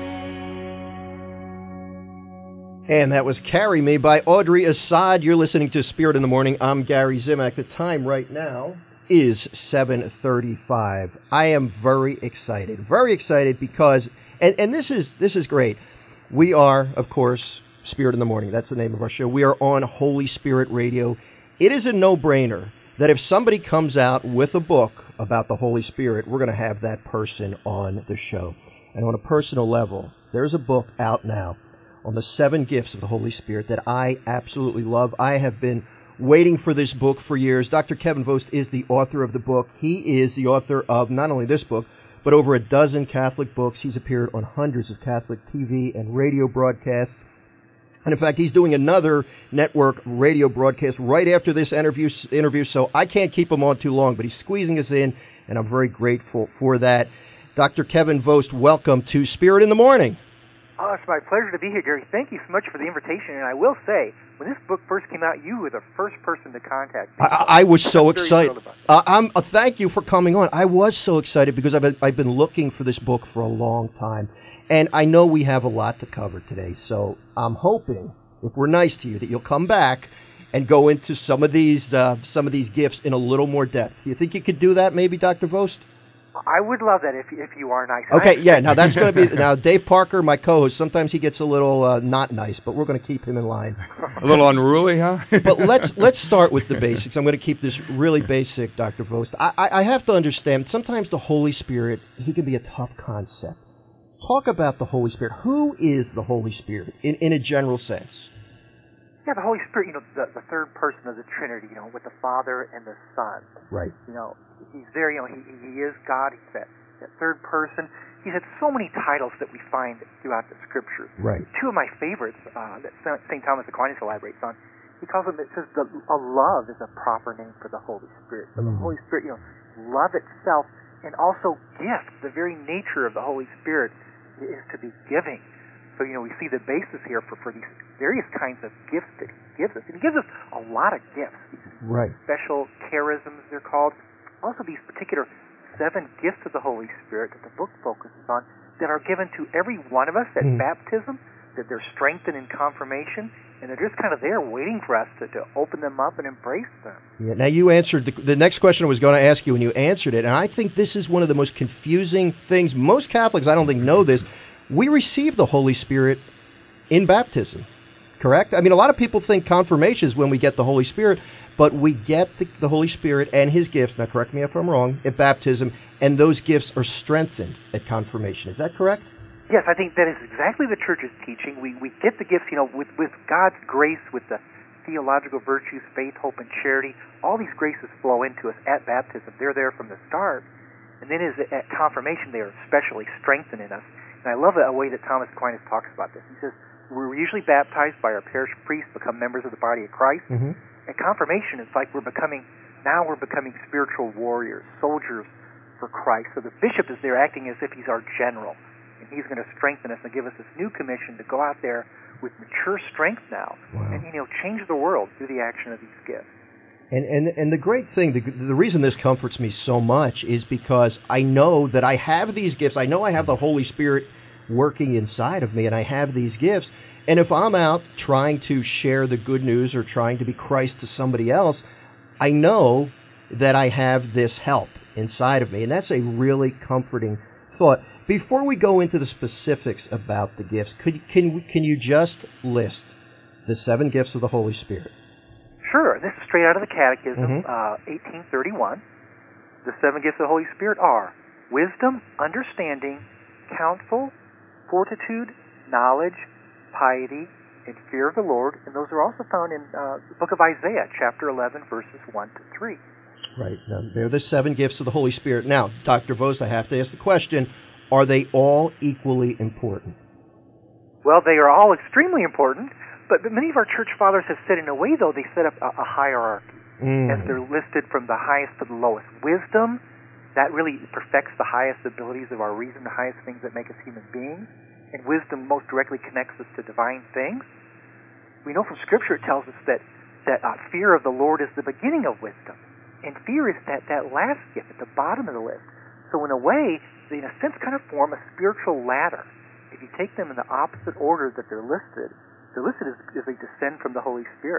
And that was Carry Me by Audrey Assad. You're listening to Spirit in the Morning. I'm Gary Zimak. The time right now is seven thirty-five. I am very excited, very excited because, and, and this is this is great. We are, of course, Spirit in the Morning. That's the name of our show. We are on Holy Spirit Radio. It is a no-brainer that if somebody comes out with a book about the Holy Spirit, we're going to have that person on the show. And on a personal level, there's a book out now on the seven gifts of the Holy Spirit that I absolutely love. I have been waiting for this book for years. Doctor Kevin Vost is the author of the book. He is the author of not only this book, but over a dozen Catholic books. He's appeared on hundreds of Catholic T V and radio broadcasts. And in fact, he's doing another network radio broadcast right after this interview, interview, so I can't keep him on too long, but he's squeezing us in, and I'm very grateful for that. Doctor Kevin Vost, welcome to Spirit in the Morning.
Oh, it's my pleasure to be here, Gary. Thank you so much for the invitation. And I will say, when this book first came out, you were the first person to contact me.
I, I was so
I'm very
excited.
thrilled about it.
Uh, I'm, uh, thank you for coming on. I was so excited because I've been, I've been looking for this book for a long time. And I know we have a lot to cover today, so I'm hoping, if we're nice to you, that you'll come back and go into some of these uh, some of these gifts in a little more depth. You think you could do that, maybe, Doctor Vost?
I would love that if if you are nice.
Okay, yeah. Now that's going to be now Dave Parker, my co-host. Sometimes he gets a little uh, not nice, but we're going to keep him in line.
A little unruly, huh?
But let's let's start with the basics. I'm going to keep this really basic, Doctor Vost. I, I, I have to understand. Sometimes the Holy Spirit, he can be a tough concept. Talk about the Holy Spirit. Who is the Holy Spirit in in a general sense?
Yeah, the Holy Spirit, you know, the, the third person of the Trinity, you know, with the Father and the Son.
Right.
You know, he's there, you know, he, he is God. He's that, that third person. He's had so many titles that we find throughout the Scriptures.
Right.
Two of my favorites uh, that Saint Thomas Aquinas elaborates on, he calls them, it says, the, a love is a proper name for the Holy Spirit. So
Mm-hmm.
the Holy Spirit, you know, love itself, and also gift. The very nature of the Holy Spirit is to be giving. So, you know, we see the basis here for, for these various kinds of gifts that he gives us. And he gives us a lot of gifts. These
Right.
special charisms, they're called. Also, these particular seven gifts of the Holy Spirit that the book focuses on that are given to every one of us at
Mm.
baptism, that they're strengthened in confirmation, and they're just kind of there waiting for us to, to open them up and embrace them.
Yeah, now you answered the, the next question I was going to ask you, and you answered it. And I think this is one of the most confusing things. Most Catholics, I don't think, know this. We receive the Holy Spirit in baptism, correct? I mean, a lot of people think confirmation is when we get the Holy Spirit, but we get the, the Holy Spirit and His gifts, now correct me if I'm wrong, at baptism, and those gifts are strengthened at confirmation. Is that correct?
Yes, I think that is exactly the Church's teaching. We we get the gifts, you know, with, with God's grace, with the theological virtues, faith, hope, and charity. All these graces flow into us at baptism. They're there from the start. And then as at confirmation, they are especially strengthened in us. And I love a way that Thomas Aquinas talks about this. He says, we're usually baptized by our parish priest, become members of the body of Christ.
Mm-hmm.
At confirmation, it's like we're becoming, now we're becoming spiritual warriors, soldiers for Christ. So the bishop is there acting as if he's our general. And he's going to strengthen us and give us this new commission to go out there with mature strength now.
Wow.
And, you know, change the world through the action of these gifts.
And, and and the great thing, the, the reason this comforts me so much is because I know that I have these gifts. I know I have the Holy Spirit working inside of me, and I have these gifts. And if I'm out trying to share the good news or trying to be Christ to somebody else, I know that I have this help inside of me. And that's a really comforting thought. Before we go into the specifics about the gifts, could can can you just list the seven gifts of the Holy Spirit?
Sure. This is straight out of the Catechism,
Mm-hmm.
uh, eighteen thirty-one. The seven gifts of the Holy Spirit are wisdom, understanding, counsel, fortitude, knowledge, piety, and fear of the Lord. And those are also found in uh, the book of Isaiah, chapter eleven, verses one to three.
Right. Now, they're the seven gifts of the Holy Spirit. Now, Doctor Vost, I have to ask the question, are they all equally important?
Well, they are all extremely important, but many of our church fathers have said, in a way, though, they set up a, a hierarchy
Mm.
as they're listed from the highest to the lowest. Wisdom, that really perfects the highest abilities of our reason, the highest things that make us human beings, and wisdom most directly connects us to divine things. We know from Scripture it tells us that, that uh, fear of the Lord is the beginning of wisdom, and fear is that, that last gift at the bottom of the list. So in a way, they in a sense kind of form a spiritual ladder. If you take them in the opposite order that they're listed, they're listed as, as they descend from the Holy Spirit.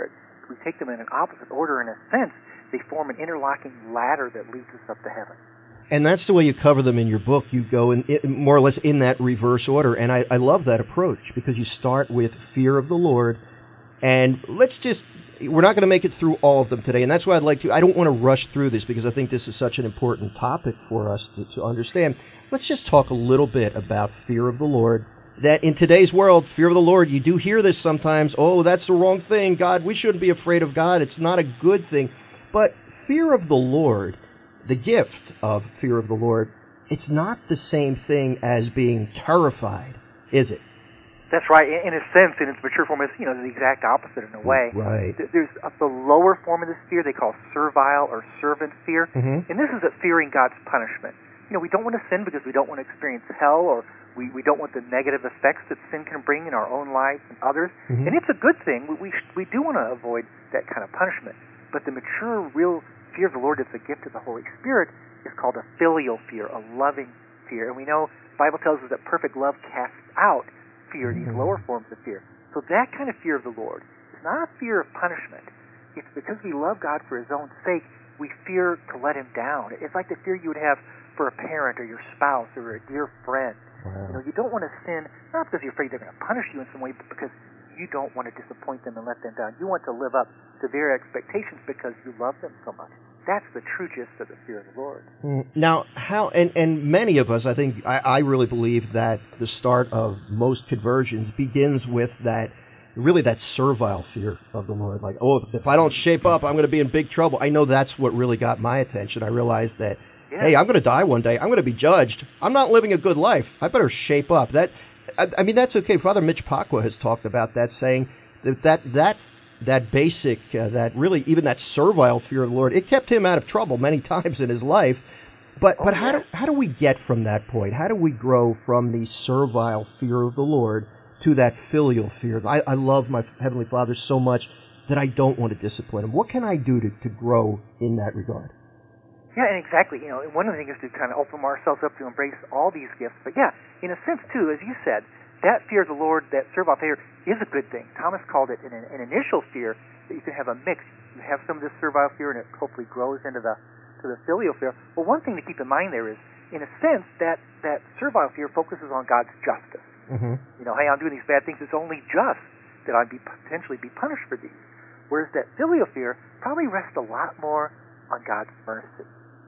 we take them in an opposite order. In a sense, they form an interlocking ladder that leads us up to heaven.
And that's the way you cover them in your book. You go in, in more or less in that reverse order. And I, I love that approach because you start with fear of the Lord. And let's just, we're not going to make it through all of them today. And that's why I'd like to, I don't want to rush through this because I think this is such an important topic for us to, to understand. Let's just talk a little bit about fear of the Lord. That in today's world, fear of the Lord, you do hear this sometimes. Oh, that's the wrong thing. God, we shouldn't be afraid of God. It's not a good thing. But fear of the Lord, the gift of fear of the Lord, it's not the same thing as being terrified, is it?
That's right. In in a sense, in its mature form, it's, you know, the exact opposite in a way.
Right.
Th- There's a, the lower form of this fear they call servile or servant fear,
Mhm.
and this is a fearing God's punishment. You know, we don't want to sin because we don't want to experience hell, or we, we don't want the negative effects that sin can bring in our own lives and others.
Mhm.
And it's a good thing. We we, sh- we do want to avoid that kind of punishment. But the mature, real fear of the Lord that's a gift of the Holy Spirit is called a filial fear, a loving fear. And we know the Bible tells us that perfect love casts out fear, these lower forms of fear. So that kind of fear of the Lord is not a fear of punishment. It's because we love God for His own sake, we fear to let Him down. It's like the fear you would have for a parent or your spouse or a dear friend.
Wow.
You know, you don't want to sin, not because you're afraid they're going to punish you in some way, but because you don't want to disappoint them and let them down. You want to live up to their expectations because you love them so much. That's the true gist of the fear of the Lord.
Mm. Now, how, and, and many of us, I think, I, I really believe that the start of most conversions begins with that, really that servile fear of the Lord. Like, oh, if I don't shape up, I'm going to be in big trouble. I know that's what really got my attention. I realized that,
Yeah.
hey, I'm going to die one day. I'm going to be judged. I'm not living a good life. I better shape up. That, I, I mean, that's okay. Father Mitch Pacwa has talked about that, saying that that, that that basic, uh, that really, even that servile fear of the Lord, it kept him out of trouble many times in his life. But
Oh,
but how
yeah.
do how do we get from that point? How do we grow from the servile fear of the Lord to that filial fear? I, I love my Heavenly Father so much that I don't want to disappoint Him. What can I do to, to grow in that regard?
Yeah, and exactly. You know, one of the things is to kind of open ourselves up to embrace all these gifts. But yeah, in a sense too, as you said, that fear of the Lord, that servile fear, is a good thing. Thomas called it an, an initial fear that you can have a mix. You have some of this servile fear, and it hopefully grows into the to the filial fear. Well, one thing to keep in mind there is, in a sense, that that servile fear focuses on God's justice.
Mm-hmm.
You know, hey, I'm doing these bad things. It's only just that I'd be potentially be punished for these. Whereas that filial fear probably rests a lot more on God's mercy.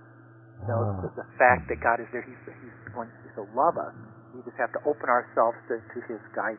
You know,
Ah.
the, the fact that God is there, He's He's going to love us. We just have to open ourselves to, to His guidance.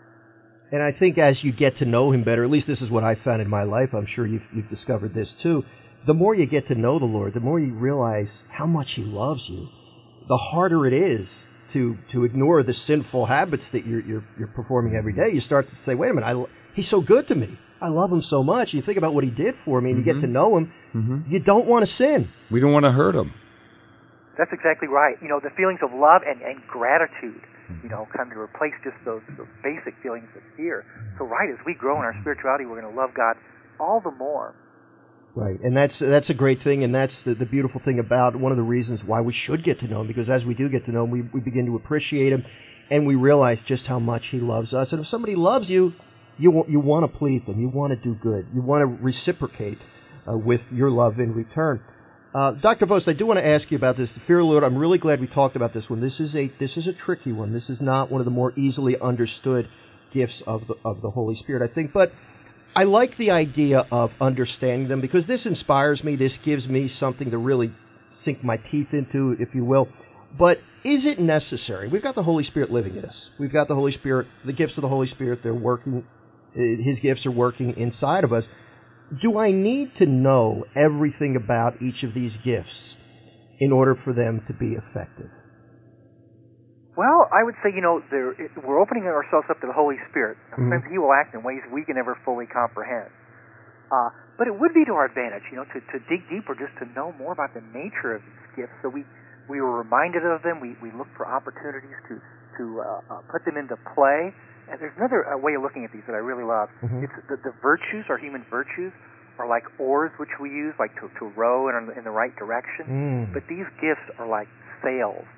And I think as you get to know Him better, at least this is what I found in my life, I'm sure you've, you've discovered this too, the more you get to know the Lord, the more you realize how much He loves you, the harder it is to to ignore the sinful habits that you're you're, you're performing every day. You start to say, wait a minute, I, He's so good to me. I love Him so much. You think about what He did for me, and you get to know Him.
Mm-hmm.
You don't want to sin.
We don't want to hurt Him.
That's exactly right. You know, the feelings of love and, and gratitude, you know, come to replace just those, those basic feelings of fear. So, right, as we grow in our spirituality, we're going to love God all the more.
Right, and that's that's a great thing, and that's the, the beautiful thing about one of the reasons why we should get to know Him, because as we do get to know Him, we, we begin to appreciate Him, and we realize just how much He loves us. And if somebody loves you, you want, you want to please them, you want to do good, you want to reciprocate uh, with your love in return. Uh, Doctor Vost, I do want to ask you about this. The fear of the Lord, I'm really glad we talked about this one. This is a this is a tricky one. This is not one of the more easily understood gifts of the of the Holy Spirit, I think. But I like the idea of understanding them because this inspires me. This gives me something to really sink my teeth into, if you will. But is it necessary? We've got the Holy Spirit living in us. We've got the Holy Spirit, the gifts of the Holy Spirit, they're working, His gifts are working inside of us. Do I need to know everything about each of these gifts in order for them to be effective?
Well, I would say, you know, there, it, we're opening ourselves up to the Holy Spirit.
Mhm.
Sometimes He will act in ways we can never fully comprehend. Uh, but it would be to our advantage, you know, to, to dig deeper, just to know more about the nature of these gifts. So we, we were reminded of them. We, we look for opportunities to, to uh, uh, put them into play. And there's another uh, way of looking at these that I really love.
Mhm.
It's the, the virtues, our human virtues, are like oars which we use, like to, to row in, in the right direction.
Mm.
But these gifts are like sails that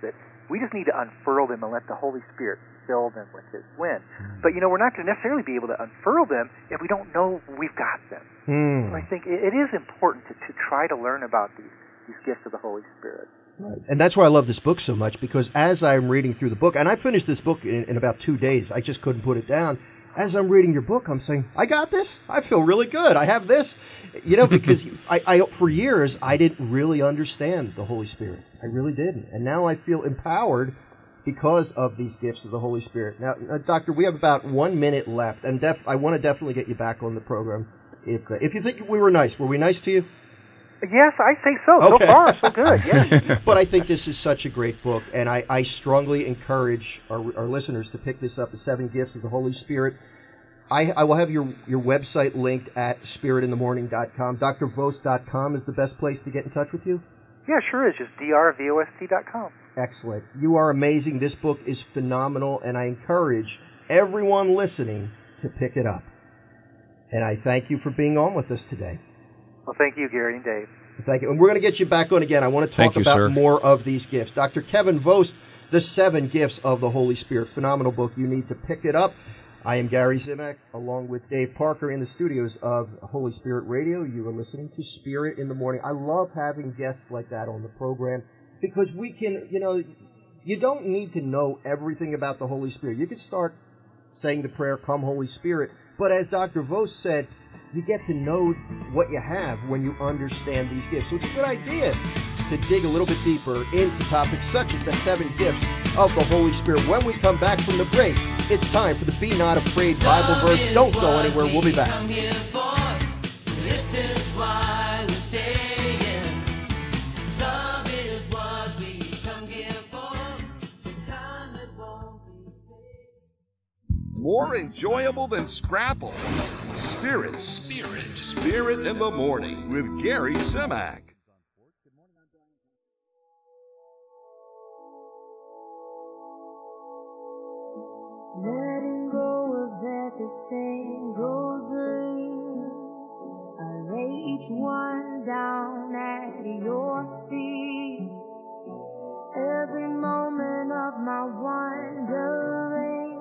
We just need to unfurl them and let the Holy Spirit fill them with His wind. But, you know, we're not going to necessarily be able to unfurl them if we don't know we've got them.
Mm.
So I think it, it is important to, to try to learn about these, these gifts of the Holy Spirit.
Right. And that's why I love this book so much, because as I'm reading through the book, and I finished this book in, in about two days, I just couldn't put it down. As I'm reading your book, I'm saying, I got this. I feel really good. I have this. You know, because I, I, for years, I didn't really understand the Holy Spirit. I really didn't. And now I feel empowered because of these gifts of the Holy Spirit. Now, uh, Doctor, we have about one minute left, and def- I want to definitely get you back on the program. If uh, if you think we were nice, were we nice to you?
Yes, I think so.
Okay.
So far, so good, yes.
But I think this is such a great book, and I, I strongly encourage our, our listeners to pick this up, The Seven Gifts of the Holy Spirit. I, I will have your, your website linked at spirit in the morning dot com. D R vost dot com is the best place to get in touch with you?
Yeah, sure is. Just D R vost dot com.
Excellent. You are amazing. This book is phenomenal, and I encourage everyone listening to pick it up. And I thank you for being on with us today.
Well, thank you, Gary and Dave.
Thank you. And we're going to get you back on again. I want to talk
Thank you,
about
sir.
more of these gifts. Doctor Kevin Vost, The Seven Gifts of the Holy Spirit. Phenomenal book. You need to pick it up. I am Gary Zimak, along with Dave Parker in the studios of Holy Spirit Radio. You are listening to Spirit in the Morning. I love having guests like that on the program because we can, you know, you don't need to know everything about the Holy Spirit. You can start saying the prayer, Come Holy Spirit. But as Doctor Vost said, you get to know what you have when you understand these gifts. So it's a good idea to dig a little bit deeper into topics such as the seven gifts of the Holy Spirit. When we come back from the break, it's time for the Be Not Afraid Bible verse. Don't go anywhere. We'll be back.
This is why we're staying. Love is what we come here for. Time it won't be.
More enjoyable than Scrapple. Spirit, Spirit, Spirit in the Morning with Gary Zimak.
Letting go of every single dream, I lay each one down at your feet. Every moment of my wandering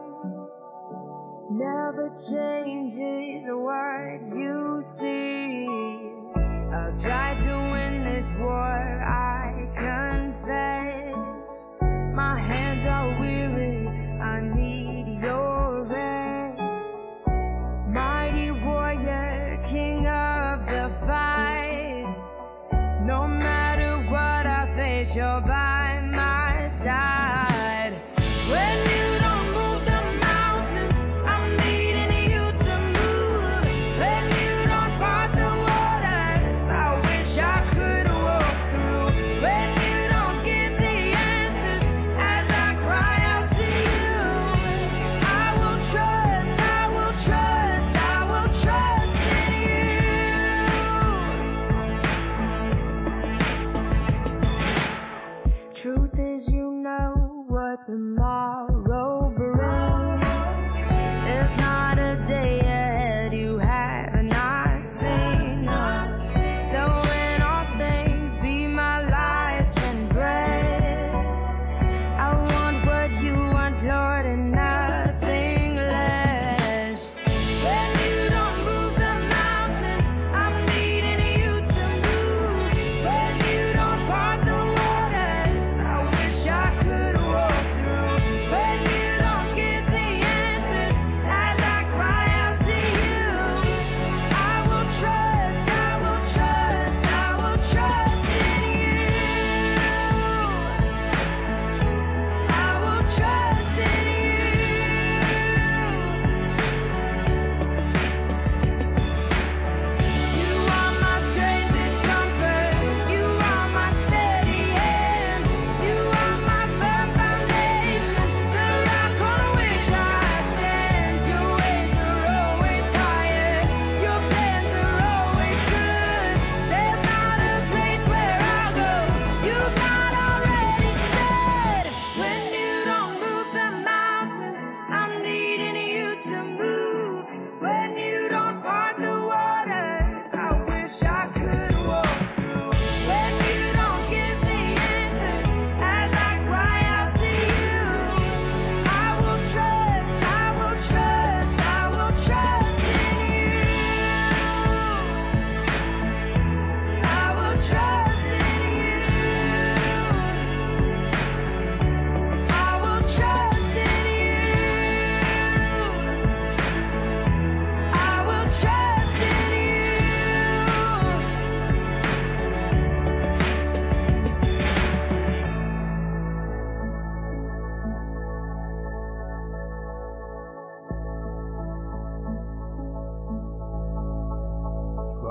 never changes what you see. I'll try to win this war, I confess. My hands are weary, I need your rest. Mighty warrior, king of the fight. No matter what I face, you're by my side. When you don't move the mountains, I'm needing you to move. When you don't part the waters, I wish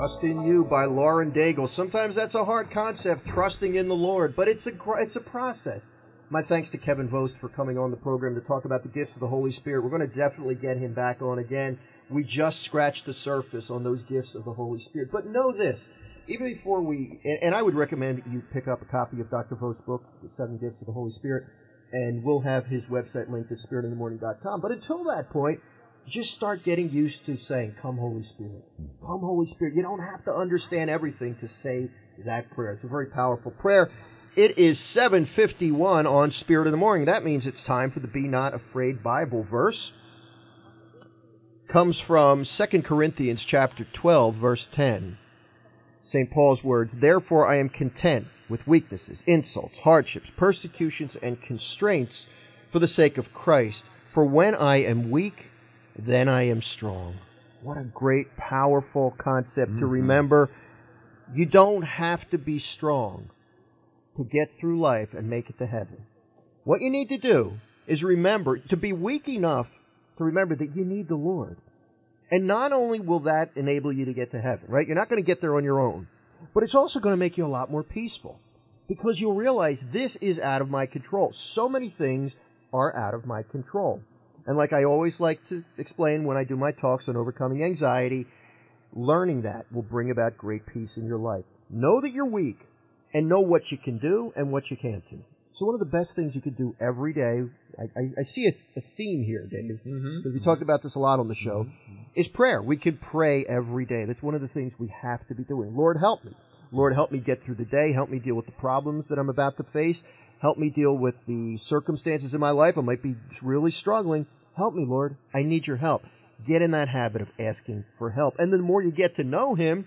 Trust in You by Lauren Daigle. Sometimes that's a hard concept, trusting in the Lord, but it's a gr- it's a process. My thanks to Kevin Vost for coming on the program to talk about the gifts of the Holy Spirit. We're going to definitely get him back on again. We just scratched the surface on those gifts of the Holy Spirit. But know this, even before we, and, and I would recommend you pick up a copy of Doctor Vost's book, The Seven Gifts of the Holy Spirit, and we'll have his website linked at spirit in the morning dot com. But until that point, just start getting used to saying, "Come, Holy Spirit. Come, Holy Spirit." You don't have to understand everything to say that prayer. It's a very powerful prayer. It is seven fifty-one on Spirit in the Morning. That means it's time for the Be Not Afraid Bible verse. Comes from Second Corinthians chapter twelve, verse ten. Saint Paul's words, "Therefore I am content with weaknesses, insults, hardships, persecutions, and constraints for the sake of Christ. For when I am weak, then I am strong." What a great, powerful concept mm-hmm. to remember. You don't have to be strong to get through life and make it to heaven. What you need to do is remember, to be weak enough to remember that you need the Lord. And not only will that enable you to get to heaven, right? You're not going to get there on your own. But it's also going to make you a lot more peaceful. Because you'll realize this is out of my control. So many things are out of my control. And like I always like to explain when I do my talks on overcoming anxiety, learning that will bring about great peace in your life. Know that you're weak, and know what you can do and what you can't do. So one of the best things you could do every day, I, I, I see a, a theme here, Dave, because mm-hmm. we talked about this a lot on the show, mm-hmm. is prayer. We can pray every day. That's one of the things we have to be doing. Lord, help me. Lord, help me get through the day. Help me deal with the problems that I'm about to face. Help me deal with the circumstances in my life. I might be really struggling. Help me, Lord. I need your help. Get in that habit of asking for help. And the more you get to know Him,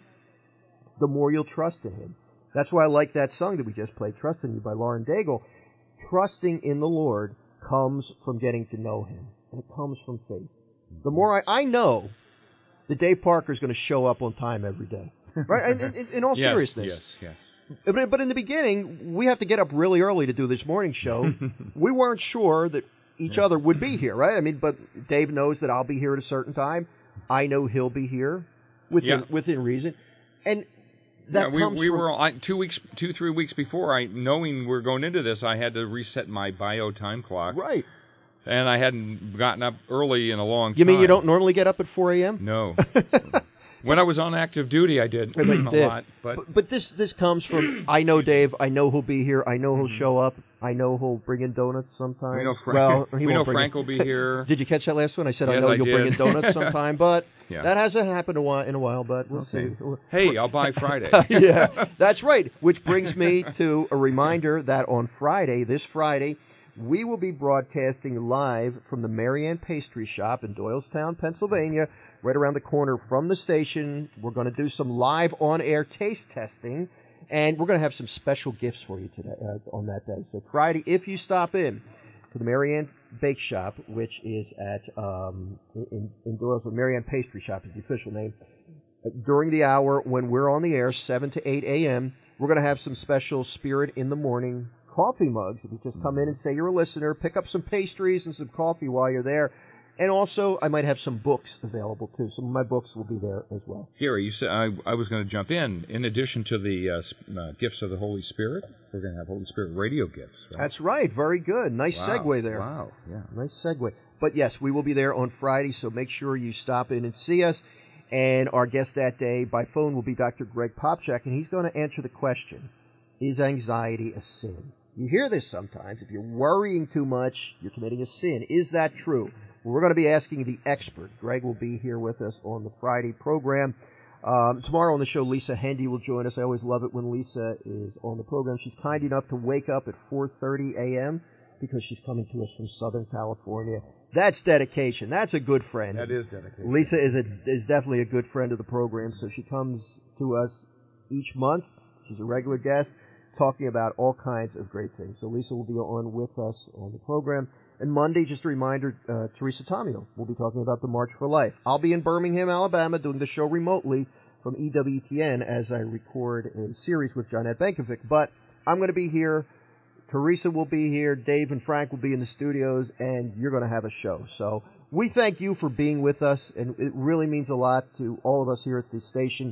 the more you'll trust in Him. That's why I like that song that we just played, "Trust in You" by Lauren Daigle. Trusting in the Lord comes from getting to know Him, and it comes from faith. The more I, I know that Dave Parker is going to show up on time every day, right? In, in, in all
yes,
seriousness.
Yes, yes.
But, but in the beginning, we have to get up really early to do this morning show. We weren't sure that each yeah. other would be here, right? I mean, but Dave knows that I'll be here at a certain time. I know he'll be here within yeah. within reason, and. That
yeah, we we
from,
were I, two weeks, two three weeks before. I knowing we're going into this, I had to reset my bio time clock.
Right.
And I hadn't gotten up early in a long time.
You mean you don't normally get up at four a.m.?
No. When I was on active duty, I did a
did.
lot. But
but, but this this comes from, I know Dave, I know he'll be here, I know he'll show up, I know he'll bring in donuts sometime.
We know Frank,
well, he
we know
won't
Frank
in.
will be here.
Did you catch that last one? I said,
yes,
I know
I
you'll
did.
bring in donuts sometime, but
yeah.
that hasn't happened a while, in a while, but we'll
okay.
see.
Hey, I'll buy Friday.
Yeah, that's right. Which brings me to a reminder that on Friday, this Friday, we will be broadcasting live from the Marianne Pastry Shop in Doylestown, Pennsylvania, right around the corner from the station. We're going to do some live on-air taste testing, and we're going to have some special gifts for you today uh, on that day. So Friday, if you stop in to the Marianne Bake Shop, which is at um, in, in Doylestown, Marianne Pastry Shop is the official name, during the hour when we're on the air, seven to eight a.m., we're going to have some special Spirit in the Morning coffee mugs. If you just come in and say you're a listener, pick up some pastries and some coffee while you're there. And also, I might have some books available, too. Some of my books will be there as well.
Gary, you said I, I was going to jump in. In addition to the uh, uh, gifts of the Holy Spirit, we're going to have Holy Spirit radio gifts. Right?
That's right. Very good. Nice
wow.
segue there.
Wow. Yeah.
Nice segue. But, yes, we will be there on Friday, so make sure you stop in and see us. And our guest that day by phone will be Doctor Greg Popchak, and he's going to answer the question, is anxiety a sin? You hear this sometimes. If you're worrying too much, you're committing a sin. Is that true? Well, we're going to be asking the expert. Greg will be here with us on the Friday program. Um, tomorrow on the show, Lisa Hendy will join us. I always love it when Lisa is on the program. She's kind enough to wake up at four thirty a.m. because she's coming to us from Southern California. That's dedication. That's a good friend.
That is dedication.
Lisa is a is definitely a good friend of the program, so she comes to us each month. She's a regular guest, talking about all kinds of great things. So Lisa will be on with us on the program. And Monday, just a reminder, uh, Teresa Tomeo will be talking about the March for Life. I'll be in Birmingham, Alabama, doing the show remotely from E W T N as I record a series with Johnette Bankovic. But I'm going to be here. Teresa will be here. Dave and Frank will be in the studios, and you're going to have a show. So we thank you for being with us, and it really means a lot to all of us here at the station.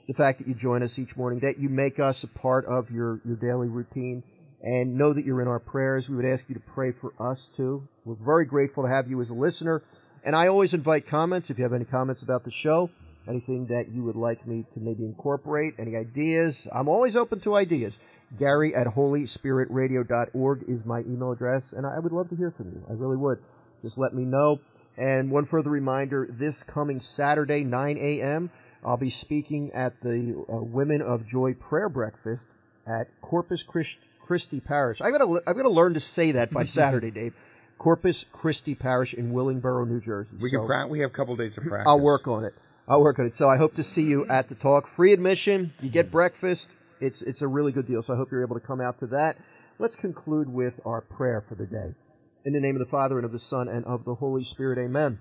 the fact that you join us each morning, that you make us a part of your, your daily routine, and know that you're in our prayers. We would ask you to pray for us, too. We're very grateful to have you as a listener, and I always invite comments. If you have any comments about the show, anything that you would like me to maybe incorporate, any ideas, I'm always open to ideas. Gary at holy spirit radio dot org is my email address, and I would love to hear from you. I really would. Just let me know. And one further reminder, this coming Saturday, nine a.m., I'll be speaking at the uh, Women of Joy Prayer Breakfast at Corpus Christi, Christi Parish. I've got to I've got to learn to say that by Saturday, Dave. Corpus Christi Parish in Willingboro, New Jersey.
We
so
can pra- we have a couple days of practice.
I'll work on it. I'll work on it. So I hope to see you at the talk. Free admission. You get breakfast. It's it's a really good deal. So I hope you're able to come out to that. Let's conclude with our prayer for the day. In the name of the Father, and of the Son, and of the Holy Spirit, amen.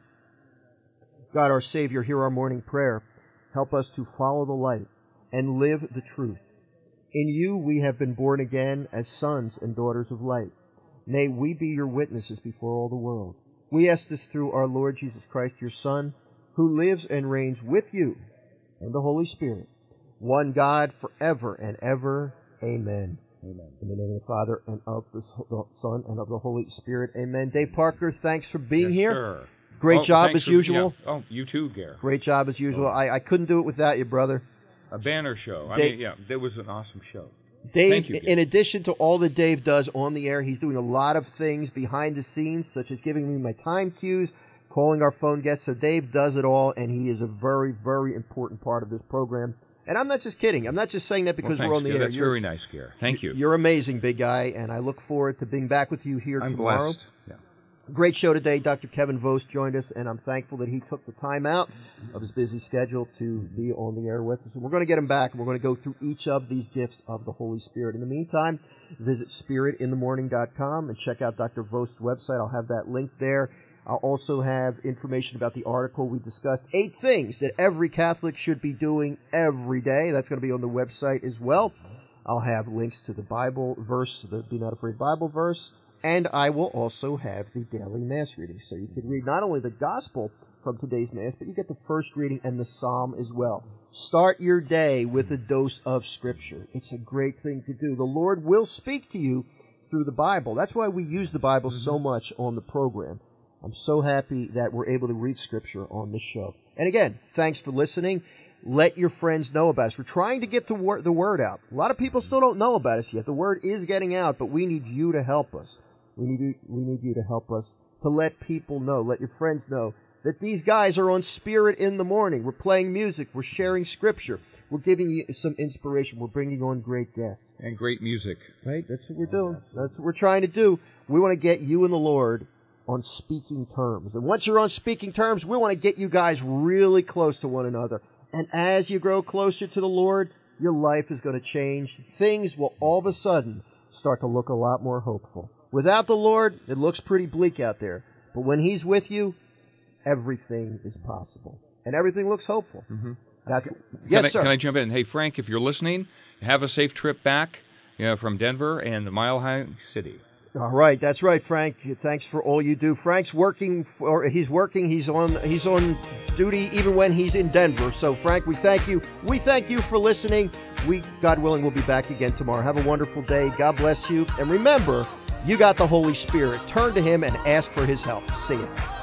God, our Savior, hear our morning prayer. Help us to follow the light and live the truth. In you we have been born again as sons and daughters of light. May we be your witnesses before all the world. We ask this through our Lord Jesus Christ, your Son, who lives and reigns with you and the Holy Spirit, one God, forever and ever. Amen. Amen. In the name of the Father, and of the Son, and of the Holy Spirit. Amen. Dave Parker, thanks for being
yes,
here.
Sir.
Great
oh,
job as
for,
usual.
Yeah. Oh, you too, Gary.
Great job as usual. I, I couldn't do it without you, brother.
A banner show. I
Dave,
mean, yeah, that was an awesome show.
Dave,
Thank you,
in addition to all that Dave does on the air, he's doing a lot of things behind the scenes, such as giving me my time cues, calling our phone guests. So Dave does it all, and he is a very, very important part of this program. And I'm not just kidding. I'm not just saying that because
well,
we're on the
Gary.
air.
That's
you're,
very nice, Gary. Thank you.
You're amazing, big guy, and I look forward to being back with you here
I'm
tomorrow.
Blessed. Yeah.
Great show today. Doctor Kevin Vost joined us, and I'm thankful that he took the time out of his busy schedule to be on the air with us. And we're going to get him back, and we're going to go through each of these gifts of the Holy Spirit. In the meantime, visit spirit in the morning dot com and check out Doctor Vost's website. I'll have that link there. I'll also have information about the article we discussed, eight things that every Catholic should be doing every day. That's going to be on the website as well. I'll have links to the Bible verse, the Be Not Afraid Bible verse, and I will also have the daily Mass reading. So you can read not only the Gospel from today's Mass, but you get the first reading and the Psalm as well. Start your day with a dose of Scripture. It's a great thing to do. The Lord will speak to you through the Bible. That's why we use the Bible so much on the program. I'm so happy that we're able to read Scripture on this show. And again, thanks for listening. Let your friends know about us. We're trying to get the word, the word out. A lot of people still don't know about us yet. The word is getting out, but we need you to help us. We need you, we need you to help us to let people know, let your friends know that these guys are on Spirit in the Morning. We're playing music. We're sharing Scripture. We're giving you some inspiration. We're bringing on great guests.
And great music.
Right? That's what we're doing. That's what we're trying to do. We want to get you and the Lord on speaking terms. And once you're on speaking terms, we want to get you guys really close to one another. And as you grow closer to the Lord, your life is going to change. Things will all of a sudden start to look a lot more hopeful. Without the Lord, it looks pretty bleak out there. But when He's with you, everything is possible. And everything looks hopeful.
Mm-hmm.
That's,
can
yes,
I,
sir.
Can I jump in? Hey, Frank, if you're listening, have a safe trip back you know, from Denver and the Mile High City.
All right, that's right, Frank. Thanks for all you do. Frank's working, for, he's working, he's on he's on duty even when he's in Denver. So, Frank, we thank you. We thank you for listening. We, God willing, will be back again tomorrow. Have a wonderful day. God bless you. And remember, you got the Holy Spirit. Turn to Him and ask for His help. See you.